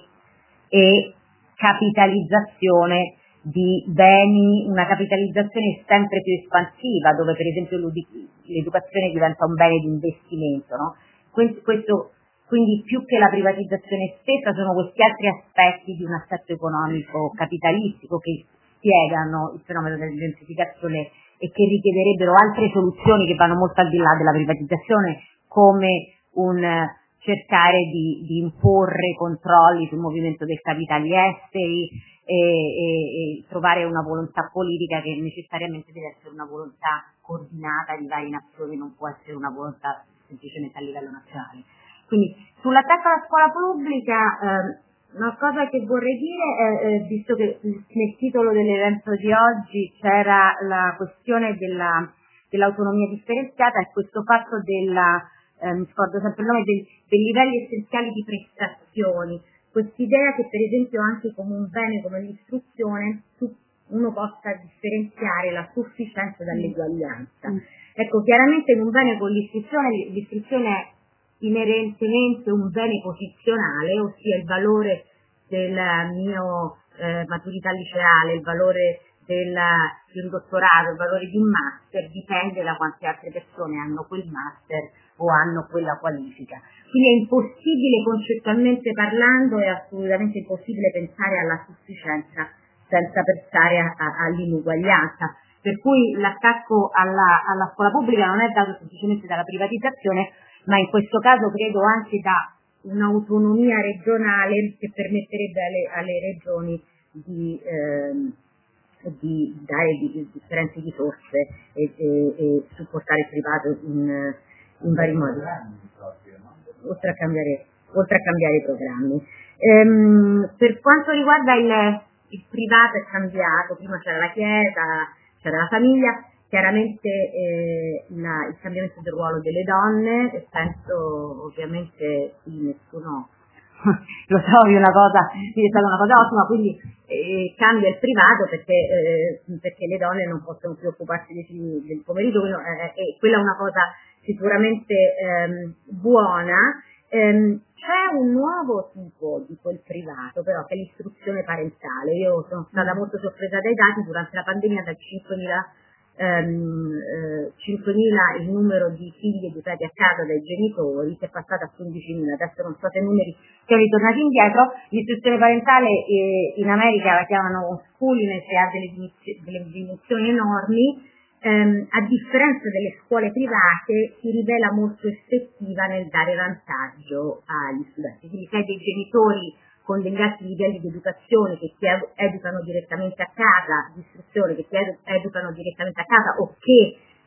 e capitalizzazione di beni, una capitalizzazione sempre più espansiva, dove per esempio l'educazione diventa un bene di investimento, no? Questo, quindi più che la privatizzazione stessa sono questi altri aspetti di un assetto economico capitalistico che spiegano il fenomeno della gentrificazione e che richiederebbero altre soluzioni che vanno molto al di là della privatizzazione, come un cercare di, di imporre controlli sul movimento dei capitali esteri e, e, e trovare una volontà politica che necessariamente deve essere una volontà coordinata di varie nazioni, non può essere una volontà semplicemente a livello nazionale. Quindi sull'attacco alla scuola pubblica eh, una cosa che vorrei dire è, eh, visto che nel titolo dell'evento di oggi c'era la questione della, dell'autonomia differenziata e questo fatto della, eh, mi scordo sempre il nome, del, dei livelli essenziali di prestazioni, quest'idea che per esempio anche come un bene come l'istruzione uno possa differenziare la sufficienza dall'eguaglianza. Mm. Ecco, chiaramente in un bene con l'istruzione, l'istruzione è inerentemente un bene posizionale, ossia il valore del mio eh, maturità liceale, il valore del, di un dottorato, il valore di un master dipende da quante altre persone hanno quel master o hanno quella qualifica. Quindi è impossibile concettualmente parlando, è assolutamente impossibile pensare alla sufficienza senza pensare a, a, all'inuguaglianza. Per cui l'attacco alla, alla scuola pubblica non è dato semplicemente dalla privatizzazione, ma in questo caso credo anche da un'autonomia regionale che permetterebbe alle, alle regioni di, ehm, di dare di, di differenti risorse e, e, e supportare il privato in, in vari modi, oltre a cambiare, oltre a cambiare i programmi. Ehm, per quanto riguarda il, il privato è cambiato, prima c'era la Chiesa, c'era la famiglia, chiaramente eh, la, il cambiamento del ruolo delle donne, e penso ovviamente qui nessuno lo trovi una cosa, è stata una cosa ottima, quindi eh, cambia il privato perché, eh, perché le donne non possono più occuparsi dei figli del pomeriggio, quindi, eh, e quella è una cosa sicuramente ehm, buona. Ehm, c'è un nuovo tipo di quel privato però che è l'istruzione parentale. Io sono stata molto sorpresa dai dati durante la pandemia, da cinquemila Um, eh, cinquemila il numero di figli educati a casa dai genitori, che è passato a quindicimila, adesso non so se i numeri sono ritornati indietro. L'istruzione parentale eh, in America la chiamano schooling e ha delle, delle diminuzioni enormi, um, a differenza delle scuole private si rivela molto effettiva nel dare vantaggio agli studenti. Quindi se hai dei genitori con degli alti livelli di educazione che ti educano direttamente a casa, di istruzione che ti educano direttamente a casa o che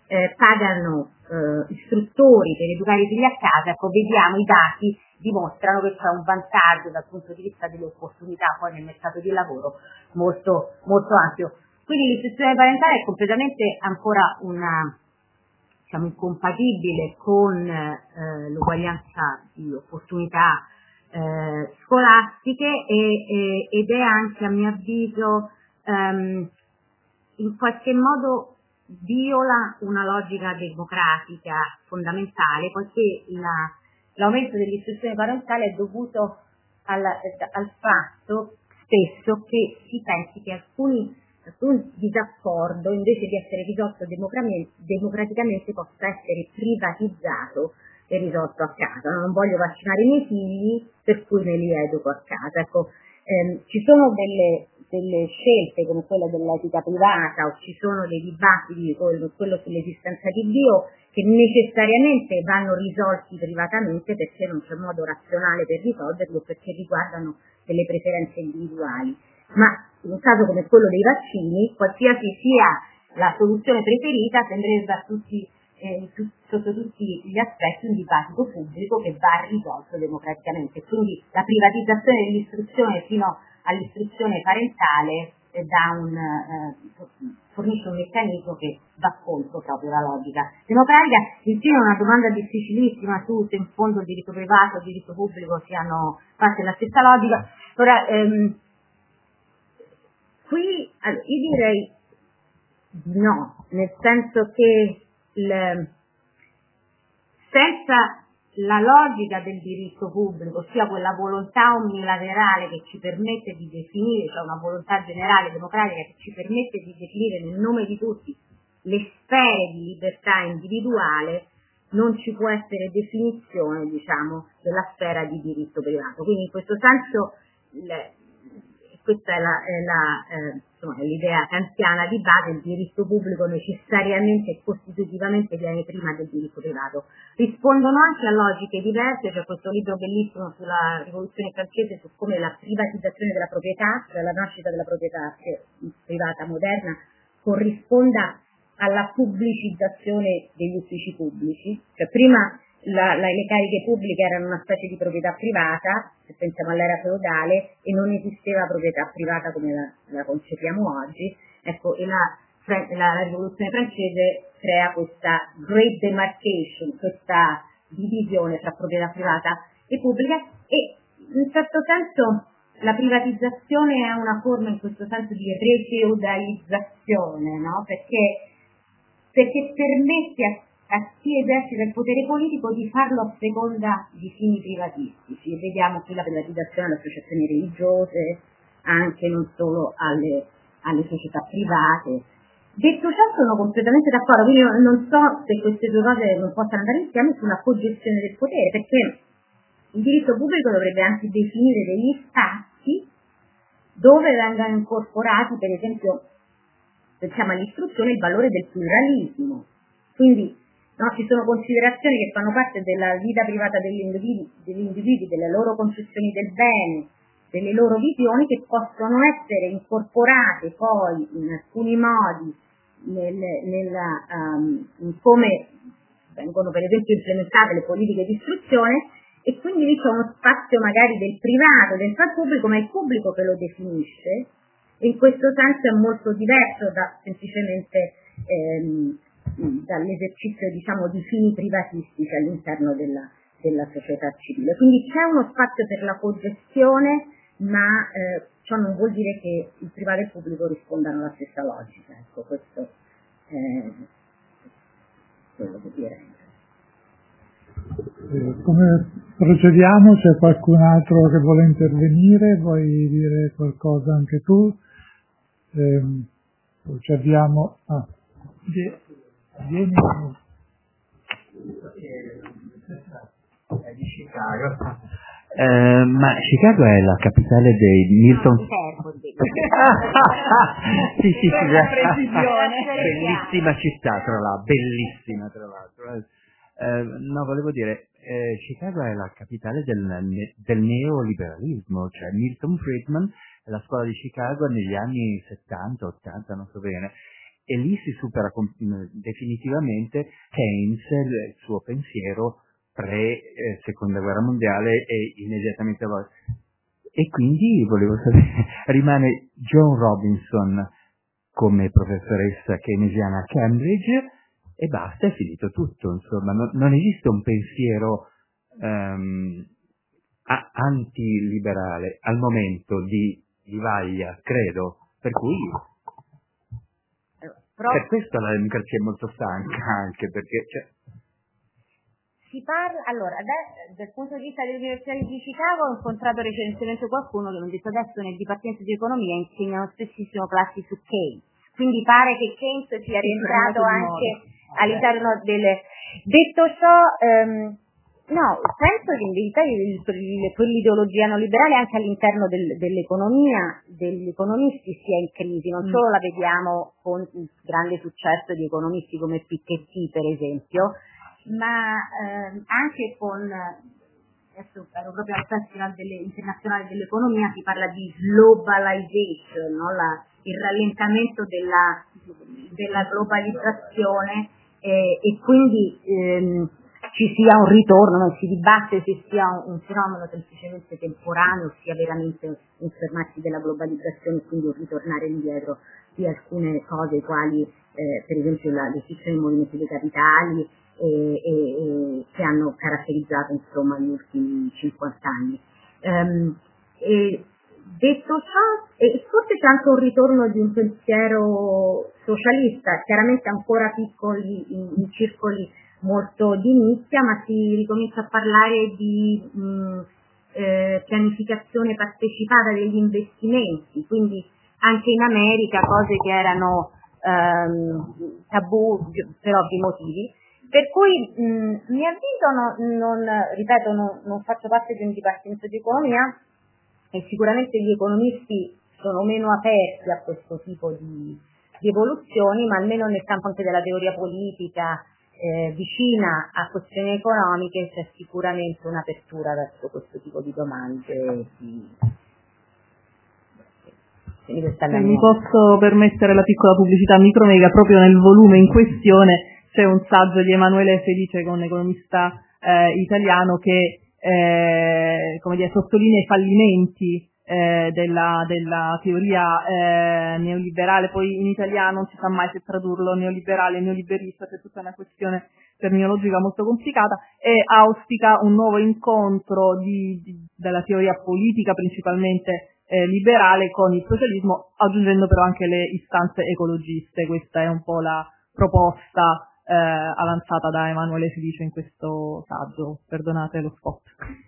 eh, pagano eh, istruttori per educare i figli a casa, ecco, vediamo i dati dimostrano che c'è un vantaggio dal punto di vista delle opportunità poi nel mercato del lavoro molto, molto ampio. Quindi l'istruzione parentale è completamente ancora una, diciamo, incompatibile con eh, l'uguaglianza di opportunità eh, scolastiche e, e, ed è anche, a mio avviso, ehm, in qualche modo viola una logica democratica fondamentale, poiché la, l'aumento dell'istruzione parentale è dovuto al, al fatto spesso che si pensi che alcuni, alcun disaccordo, invece di essere risolto democraticamente, possa essere privatizzato e risolto a casa. Non voglio vaccinare i miei figli, per cui me li educo a casa. Ecco, ehm, ci sono delle delle scelte come quella dell'etica privata, o ci sono dei dibattiti come quello sull'esistenza di Dio che necessariamente vanno risolti privatamente perché non c'è modo razionale per risolverli o perché riguardano delle preferenze individuali. Ma in un caso come quello dei vaccini, qualsiasi sia la soluzione preferita, sembrerebbe a tutti, eh, tu, sotto tutti gli aspetti un dibattito pubblico che va risolto democraticamente. Quindi la privatizzazione dell'istruzione fino all'istruzione parentale eh, da un, eh, fornisce un meccanismo che va contro proprio la logica democratica. Infine una domanda difficilissima su se in fondo il diritto privato e il diritto pubblico siano parte della stessa logica. Ora, ehm, qui allora, io direi no, nel senso che il, senza la logica del diritto pubblico, ossia quella volontà unilaterale che ci permette di definire, cioè una volontà generale democratica che ci permette di definire nel nome di tutti le sfere di libertà individuale, non ci può essere definizione, diciamo, della sfera di diritto privato. Quindi in questo senso le, questa è, la, è, la, eh, insomma, è l'idea kantiana di base: il diritto pubblico necessariamente e costitutivamente viene prima del diritto privato. Rispondono anche a logiche diverse, c'è questo libro bellissimo sulla rivoluzione francese su come la privatizzazione della proprietà, cioè la nascita della proprietà privata moderna, corrisponda alla pubblicizzazione degli uffici pubblici. Cioè prima La, la, le cariche pubbliche erano una specie di proprietà privata, se pensiamo all'era feudale, e non esisteva proprietà privata come la, la concepiamo oggi. Ecco, e la, la, la rivoluzione francese crea questa great demarcation, questa divisione tra proprietà privata e pubblica, e in un certo senso la privatizzazione è una forma in questo senso di refeudalizzazione, no? Perché, perché permette a a chi esercita il potere politico di farlo a seconda di fini privatistici. Vediamo qui la privatizzazione alle associazioni religiose, anche non solo alle, alle società private. Detto ciò, sono completamente d'accordo, quindi non so se queste due cose non possano andare insieme sulla cogestione del potere, perché il diritto pubblico dovrebbe anche definire degli spazi dove vengano incorporati, per esempio, pensiamo all'istruzione, il valore del pluralismo. Quindi no, ci sono considerazioni che fanno parte della vita privata degli individui, degli individui, delle loro concezioni del bene, delle loro visioni, che possono essere incorporate poi in alcuni modi nel, nella, um, in come vengono per esempio implementate le politiche di istruzione, e quindi lì c'è uno spazio magari del privato, dentro al pubblico, ma è il pubblico che lo definisce, e in questo senso è molto diverso da semplicemente ehm, dall'esercizio, diciamo, di fini privatistici all'interno della, della società civile. Quindi c'è uno spazio per la cogestione, ma eh, ciò non vuol dire che il privato e il pubblico rispondano alla stessa logica. Ecco, questo è quello che direi. Eh, come procediamo? C'è qualcun altro che vuole intervenire? Vuoi dire qualcosa anche tu? Eh, ci abbiamo... Ah. Vieni è di Chicago. Eh, ma Chicago è la capitale dei Milton. Sì, sì, sì, bellissima città, tra l'altro, bellissima tra l'altro. Eh, no, volevo dire, eh, Chicago è la capitale del, del neoliberalismo, cioè Milton Friedman, la scuola di Chicago negli anni settanta, ottanta, non so bene. e lì si supera com- definitivamente Keynes, il suo pensiero pre-seconda guerra mondiale e immediatamente dopo. E quindi volevo sapere, rimane Joan Robinson come professoressa keynesiana a Cambridge e basta, è finito tutto, insomma, non, non esiste un pensiero um, a- antiliberale al momento di, di Vaglia, credo, per cui Però per questo la democrazia è molto stanca, anche perché cioè, si parla, allora, da, dal punto di vista dell'Università di Chicago ho incontrato recentemente qualcuno che mi ha detto adesso nel Dipartimento di Economia insegnano spessissimo classi su Keynes, quindi pare che Keynes sia rientrato anche all'interno delle... Detto ciò, ehm, no, penso che in verità il- il- quell'ideologia neoliberale anche all'interno del- dell'economia, degli economisti sia in crisi, non solo la vediamo con il grande successo di economisti come Piketty per esempio, ma ehm, anche con, adesso ero proprio al Festival delle, internazionale dell'economia, si parla di globalization, no? La, il rallentamento della, della globalizzazione eh, e quindi ehm, ci sia un ritorno, non si dibatte se sia un, un fenomeno semplicemente temporaneo, sia veramente un fermarsi della globalizzazione e quindi un ritornare indietro di alcune cose quali eh, per esempio la decisione dei movimenti dei capitali e, e, e che hanno caratterizzato insomma gli ultimi cinquanta anni. Um, e detto ciò, e forse c'è anche un ritorno di un pensiero socialista, chiaramente ancora piccoli in, in circoli molto di nicchia, ma si ricomincia a parlare di mh, eh, pianificazione partecipata degli investimenti, quindi anche in America cose che erano ehm, tabù per ovvi motivi. Per cui mh, mi avviso, no, non, ripeto, non, non faccio parte di un dipartimento di economia e sicuramente gli economisti sono meno aperti a questo tipo di, di evoluzioni, ma almeno nel campo anche della teoria politica eh, vicina a questioni economiche c'è sicuramente un'apertura verso questo tipo di domande. Di... Quindi questa è la Se mia... mi posso permettere la piccola pubblicità micromega, proprio nel volume in questione c'è un saggio di Emanuele Felice, che è un economista eh, italiano, che eh, come dire, sottolinea i fallimenti eh, della, della teoria eh, neoliberale. Poi in italiano non si sa mai se tradurlo neoliberale, neoliberista, c'è tutta una questione terminologica molto complicata, e auspica un nuovo incontro di, di, della teoria politica principalmente eh, liberale con il socialismo, aggiungendo però anche le istanze ecologiste. Questa è un po' la proposta eh, avanzata da Emanuele Felice in questo saggio. Perdonate lo spot.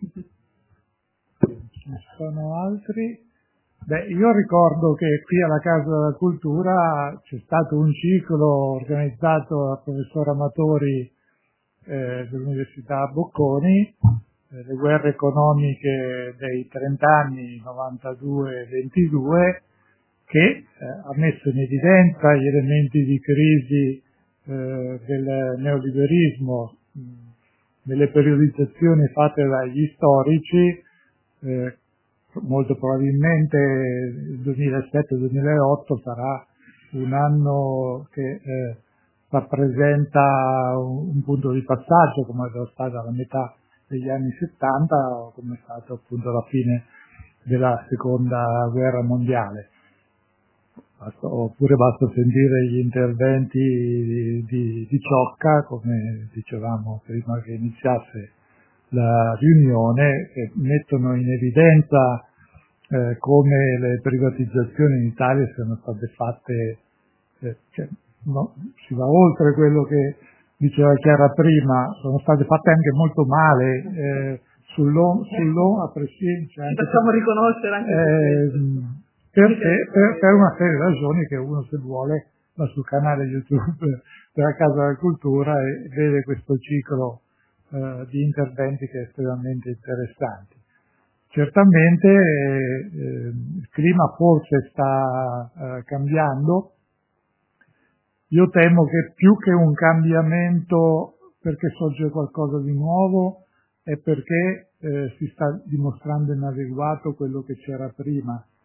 Ci sono altri? Beh, io ricordo che qui alla Casa della Cultura c'è stato un ciclo organizzato dal professor Amatori eh, dell'Università Bocconi, eh, le guerre economiche dei trent'anni novantadue ventidue, che eh, ha messo in evidenza gli elementi di crisi eh, del neoliberismo mh, nelle periodizzazioni fatte dagli storici. Eh, molto probabilmente il duemilasette duemilaotto sarà un anno che eh, rappresenta un, un punto di passaggio, come è stato alla metà degli anni settanta o come è stato appunto la fine della seconda guerra mondiale. Basta, oppure basta sentire gli interventi di, di, di Ciocca, come dicevamo prima che iniziasse la riunione, che mettono in evidenza eh, come le privatizzazioni in Italia siano state fatte, eh, cioè, no, si va oltre quello che diceva Chiara prima, sono state fatte anche molto male, eh, sull'O, sull'O a prescindere. Ci facciamo riconoscere anche eh, per, per, per una serie di ragioni che uno, se vuole, va sul canale YouTube della Casa della Cultura e vede questo ciclo Uh, di interventi che è estremamente interessanti. Certamente eh, eh, il clima forse sta uh, cambiando. Io temo che più che un cambiamento perché sorge qualcosa di nuovo è perché eh, si sta dimostrando inadeguato quello che c'era prima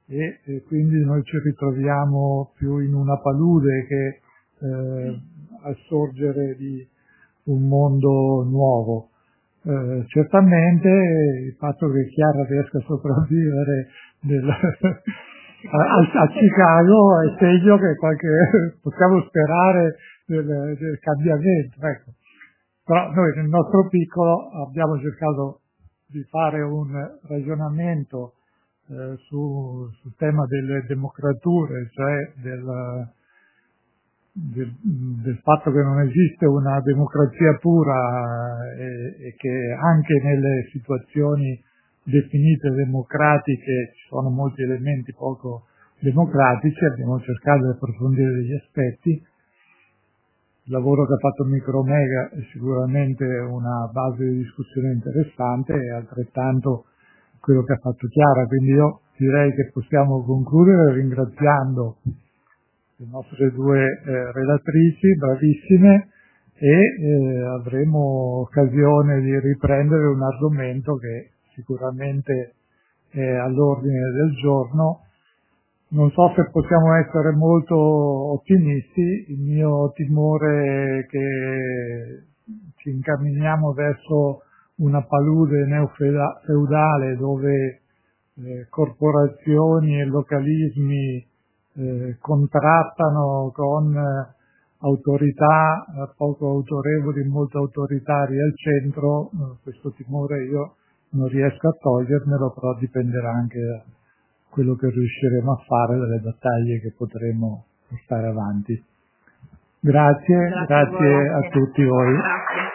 e, e quindi noi ci ritroviamo più in una palude che eh, al sorgere di un mondo nuovo. Eh, certamente il fatto che Chiara riesca a sopravvivere del, a, a Chicago è segno che qualche, possiamo sperare del, del cambiamento. Ecco. Però noi nel nostro piccolo abbiamo cercato di fare un ragionamento eh, su, sul tema delle democrature, cioè del, del, del fatto che non esiste una democrazia pura e, e che anche nelle situazioni definite democratiche ci sono molti elementi poco democratici. Abbiamo cercato di approfondire degli aspetti. Il lavoro che ha fatto Micromega è sicuramente una base di discussione interessante e altrettanto quello che ha fatto Chiara, quindi io direi che possiamo concludere ringraziando le nostre due eh, relatrici bravissime e eh, avremo occasione di riprendere un argomento che sicuramente è all'ordine del giorno. Non so se possiamo essere molto ottimisti, il mio timore è che ci incamminiamo verso una palude neofeudale dove eh, corporazioni e localismi eh, contrattano con eh, autorità eh, poco autorevoli, molto autoritarie al centro. Eh, questo timore io non riesco a togliermelo, però dipenderà anche da quello che riusciremo a fare, dalle battaglie che potremo portare avanti. Grazie, grazie, grazie a tutti voi. Grazie.